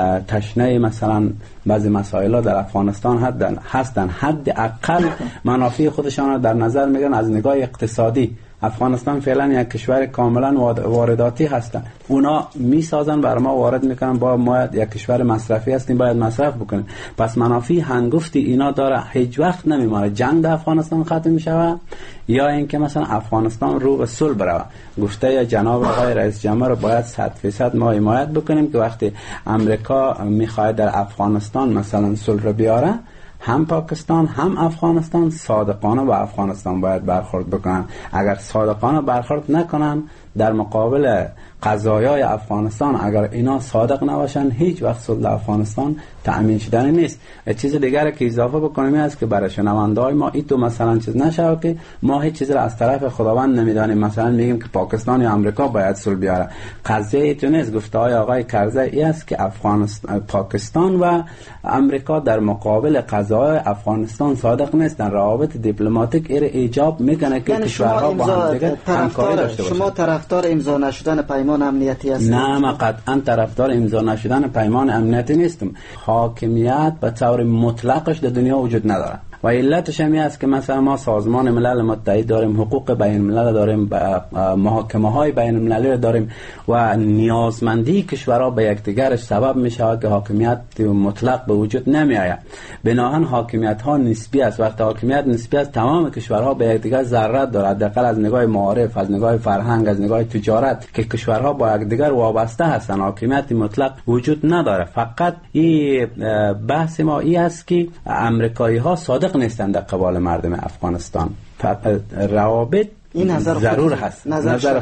تشنه مثلا بعضی مسائل در افغانستان هستن، حداقل منافع خودشان را در نظر میگیرن از نگاه اقتصادی. افغانستان فعلا یک کشور کاملا وارداتی هستن، اونا میسازن برای ما وارد میکنن، با ما یک کشور مصرفی هستیم باید مصرف بکنیم. پس منافع هنگفتی اینا داره، هیچ وقت نمیماره جنگ در افغانستان ختم میشه یا اینکه مثلا افغانستان رو به صلح بره. گفته جناب آقای رئیس جمهور باید 100% ما حمایت بکنیم که وقتی امریکا میخواد در افغانستان مثلا صلح رو بیاره، هم پاکستان هم افغانستان صادقانه با افغانستان باید برخورد بکنن. اگر صادقانه برخورد نکنن در مقابل قضایای افغانستان، اگر اینا صادق نباشن، هیچ وقت صلح افغانستان تأمین شدنی نیست. چیز دیگری که اضافه بکنیم است که برای شنونده‌های ما این تو مثلا چیز نشه که ما هیچ چیزی را از طرف خداوند نمیدانیم، مثلا میگیم که پاکستان یا امریکا باید صلح بیاره. قضیه تو نیست. گفته‌های آقای کرزی این است که پاکستان و امریکا در مقابل قضایای افغانستان صادق نیستن. روابط دیپلماتیک ایجاب میکنه که کشورها با هم دیگه همکاری داشته باشن. شما طرفدار امضا نشدن پیمان امنیتی هستید؟ نه، من قطعا طرفدار امضا نشدن پیمان امنیتی نیستم. حاکمیت به طور مطلقش در دنیا وجود نداره. و علتش هم است که مثلا ما سازمان ملل متحد داریم، حقوق بین الملل داریم، محاکمه های بین المللی داریم و نیازمندی کشورها به یکدیگرش سبب می شود که حاکمیت مطلق به وجود نمی آید. بنابراین حاکمیت ها نسبی است. وقتی حاکمیت نسبی است تمام کشورها به یکدیگر ضرورت دارد، حداقل از نگاه معارف، از نگاه فرهنگ، از نگاه تجارت که کشورها با یکدیگر وابسته هستند. حاکمیت مطلق وجود نداره. فقط این بحث ما این است که امریکایی ها صادق نیستند در قبال مردم افغانستان. روابط این نظر ضرور هست. نظر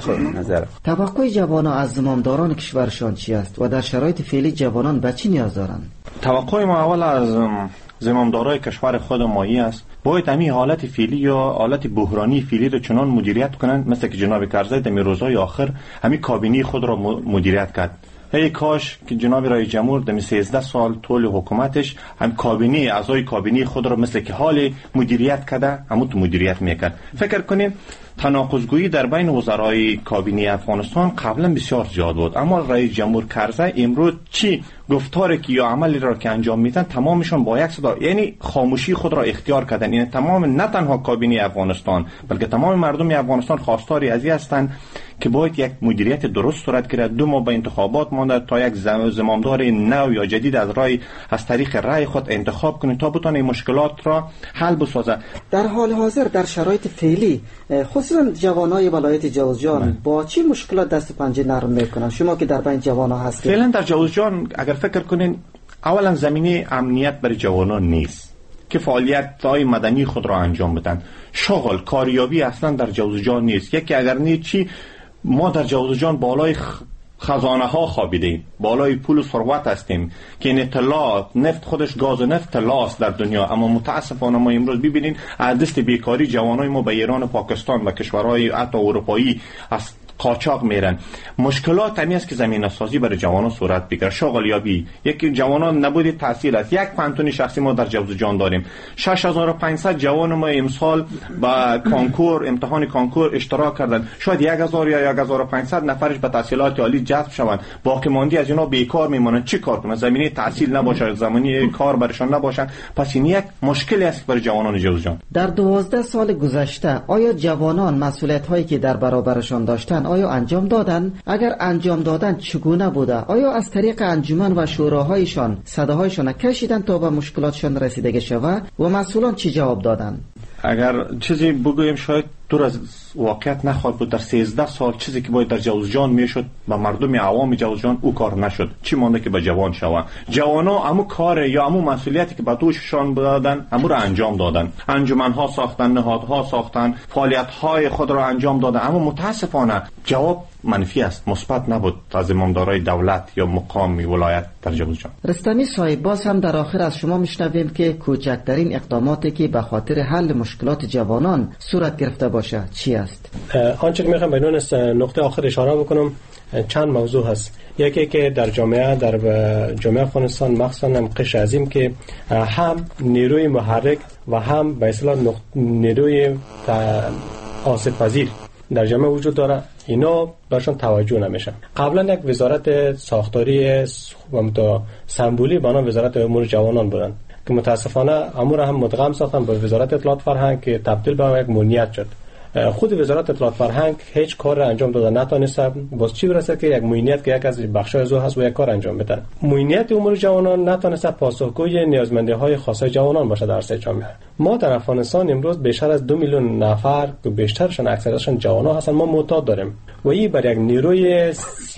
توقع جوانان از زمامداران کشورشان چی است و در شرایط فعلی جوانان به چی نیاز دارند؟ توقع ما اول از زمامدارای کشور خود مایی است باید همین حالت فعلی یا حالت بحرانی فعلی رو چنان مدیریت کنند مثل که جناب کرزی در روزهای آخر همین کابینه خود را مدیریت کرد. ای کاش که جناب رئیس جمهور در 13 سال طول حکومتش هم کابینه اعضای کابینه خود را مثل که حال مدیریت کرده همون تو مدیریت میکرد. فکر کنیم تناقض‌گویی در بین وزرای کابینه افغانستان قبلا بسیار زیاد بود، اما رئیس جمهور کرزی امروز چی گفتاری که یا عملی را که انجام میدن تمامشون با یک صدا، یعنی خاموشی خود را اختیار کردن. یعنی تمام نه تنها کابینه افغانستان بلکه تمام مردم افغانستان خواستاری از این هستند که باید یک مدیریت درست صورت گیرد. 2 ماه به انتخابات مانده تا یک زمامدار نو یا جدید از طریق رأی خود انتخاب کنه تا بتونه مشکلات را حل بسازه. در حال حاضر در شرایط فعلی خصوصا جوانای ولایت جوزجان با چه مشکلات دست و پنجه نرم میکنن؟ شما که در بین جوانا هستید. فعلا در جوزجان اگر فکر کنین اولا زمینه امنیت برای جوانان نیست که فعالیت‌های مدنی خود را انجام بدن. شغل کاریابی اصلا در جوزجان نیست. یکی اگر نیست چی ما در جوزجان بالای خزانه ها خوابیدیم، بالای پول و ثروت هستیم که این اطلاعات نفت خودش گاز و نفت طلاست در دنیا، اما متاسفانه ما امروز ببینین از دست بیکاری جوانای ما به ایران و پاکستان و کشورهای حتی اروپایی از قاچاق میرن. مشکلات همی است که زمینه سازی برای جوانان صورت بگیره. شغل یابی، یکی جوانان نبودی تحصیل است. یک پانتون شخصی ما در جوزجان داریم. 6500 جوان ما امسال با کانکور امتحان کانکور اشتراک کردن. شاید 1000 یا 1500 نفرش به تحصیلات عالی جذب شوند. باقی ماندی از اینا بیکار میمونن. چی کار کنن؟ زمینه تحصیل نباشه، زمینه کار برشان نباشه. پس این یک مشکلی است برای جوانان جوزجان. در 12 سال گذشته آیا جوانان مسئولیت هایی که در برابرشان داشتن آیا انجام دادن؟ اگر انجام دادن چگونه بوده؟ آیا از طریق انجمن و شوراهایشان صداهایشان کشیدن تا به مشکلاتشان رسیدگی شود و مسئولان چی جواب دادن؟ اگر چیزی بگویم شاید دور از واقعیت نخواهد بود. در 13 سال چیزی که باید در جوزجان میشد به مردم عوام جوزجان او کار نشد. چی مونده که به جوان شوند؟ جوانا همو کار یا همو مسئولیتی که به دوششان دادن همو را انجام دادن. انجمن‌ها ساختن، نهادها ساختن، فعالیت‌های خود را انجام دادن، اما متاسفانه جواب منفی است، مثبت نبود از امامدارای دولت یا مقام ولایت در جوزجان. رستمی صاحب، باز هم در آخر از شما میشنویم که کوچکترین اقداماتی که به خاطر حل مشکلات جوانان صورت گرفته باشه چی است؟ آنچه که میخوام به نون نقطه آخر اشاره بکنم چند موضوع هست. یکی که در جامعه افغانستان مخصوصا هم قشر عظیم که هم نیروی محرک و هم به اصطلاح نیروی آسیب پذیر در جامعه وجود داره، اینا برشان توجه نمیشه. قبلا یک وزارت ساختاری و سمبولی به نام وزارت امور جوانان بودن که متاسفانه امور هم مدغم ساختن به وزارت اطلاعات فرهنگ که تبدیل به یک مدنیت شد. خود وزارت اطلاعات فرهنگ هیچ کار انجام داده نتونست. باز چی برسه که یک مدنیت که یک از بخشای از او هست و یک کار انجام بده. مدنیت امور جوانان نتونست پاسخگوی نیازمندی‌های خاصه جوانان باشه در عرصه جامعه. ما در افغانستان امروز بیشتر از 2 میلیون نفر که بیشترشون اکثرشون جوانان هستن ما معتاد داریم و این بر یک نیروی 30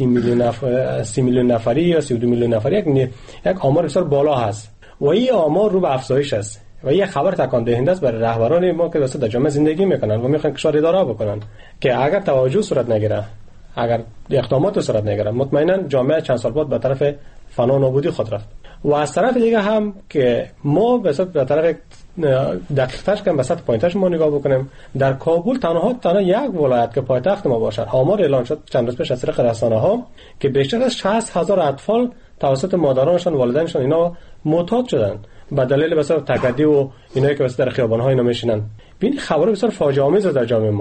میلیون نفری یا 32 میلیون نفری یک آمار بسیار بالا هست و این آمار رو به افزایش است و یه خبر تکان دهنده است برای رهبران ما که در جامعه زندگی میکنن و میخوان کشور اداره بکنن که اگر توجه صورت نگیره، اگر اقدامات صورت نگیره، مطمئنا جامعه چند سال بعد به طرف فنا نابودی خود رفت. و از طرف دیگه هم که ما به طرف دقیق‌ترش کنیم، به سطح پایین‌ترش ما نگاه بکنیم، در کابل تنها یک ولایت که پایتخت ما باشد آمار اعلان شد چند روز پیش از طریق رسانه‌ها که بیشتر از 60,000 اطفال توسط مادرانشان والدینشان اینا معتاد شدن به دلیل بسیار تکدی و اینایی که در خیابان‌ها اینا میشینن. ببین خبر بسیار فاجعه آمیز در جامعه ما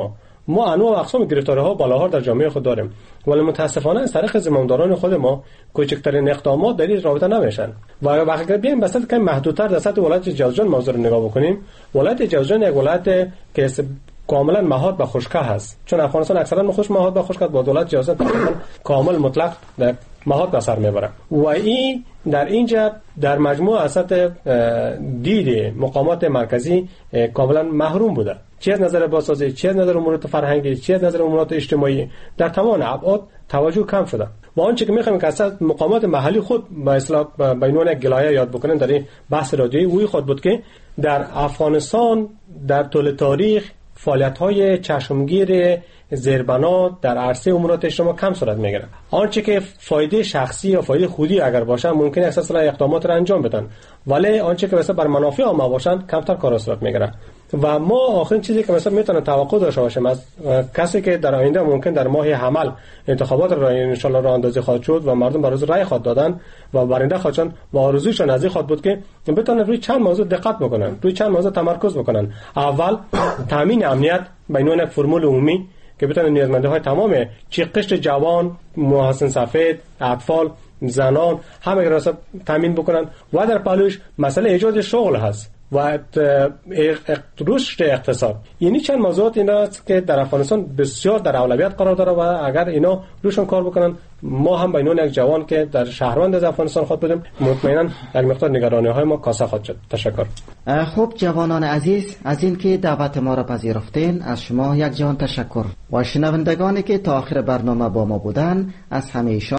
ما انواع و اقسام گرفتاری‌ها بالاها در جامعه خود داریم، ولی متاسفانه از طریق زمامداران خود ما کوچکترین اقدامات در این رابطه نمیشن. و اگر بیایم به سطح محدودتر در سطح ولایت جوزجان موضوع رو نگاه بکنیم، ولایت جوزجان یک ولایت که کاملا مهاد به خشکی هست، چون افغانستان اکثرا مخوش مهاد به خشک با ولایت جوزجان تقریبا کامل مطلق در مهاد به سر میبره و این در اینجا در مجموع اساس دید مقامات مرکزی کاملا محروم بوده، چه از نظر بازسازی، چه از نظر امورات فرهنگی، چه از نظر امورات اجتماعی، در تمام ابعاد توجه کم شده. و آنچه که می‌خوایم که اصلا مقامات محلی خود به اصطلاح به عنوان گلایه یاد بکنن در این بحث رادیویی وی خود بود که در افغانستان در طول تاریخ فعالیت‌های چشمگیر زیربنا در عرصه امورات اجتماعی کم صورت میگیره. آنچه که فایده شخصی یا فایده خودی اگر باشن ممکن است اصلا اقدامات را انجام بدن، ولی آنچه که مثلا بر منافع عامه باشن کمتر کار صورت میگیره. و ما آخرین چیزی که مثلا میتونه توقع داشته باشیم از کسی که در آینده ممکن در ماه حمل انتخابات را ان شاء الله راه اندازی خواهد شد و مردم برای رأی خواهد دادن و برنده خواهد و آرزویشون از این خواهد بود که بتونن روی چند موضوع دقت بکنن، روی چند موضوع تمرکز بکنن. اول تامین امنیت به عنوان یک فرمول عمومی که بتونن نیازمندی‌های تمام چه قشر جوان، محسن سفید، اطفال، زنان همه را تامین بکنن و در پهلوش مسئله ایجاد شغل هست و رشد اقتصاد. یعنی چند موضوعات اینا است که در افغانستان بسیار در اولویت قرار داره و اگر اینا روشون کار بکنن ما هم به عنوان یک جوان که در شهروند از افغانستان خود بدیم مطمئنا یک مقدار نگرانی‌های ما کاسه خواهد شد. تشکر. خب جوانان عزیز از اینکه دعوت ما را پذیرفتین از شما یک جهان تشکر و شنوندگانی که تا آخر برنامه با ما بودن از همه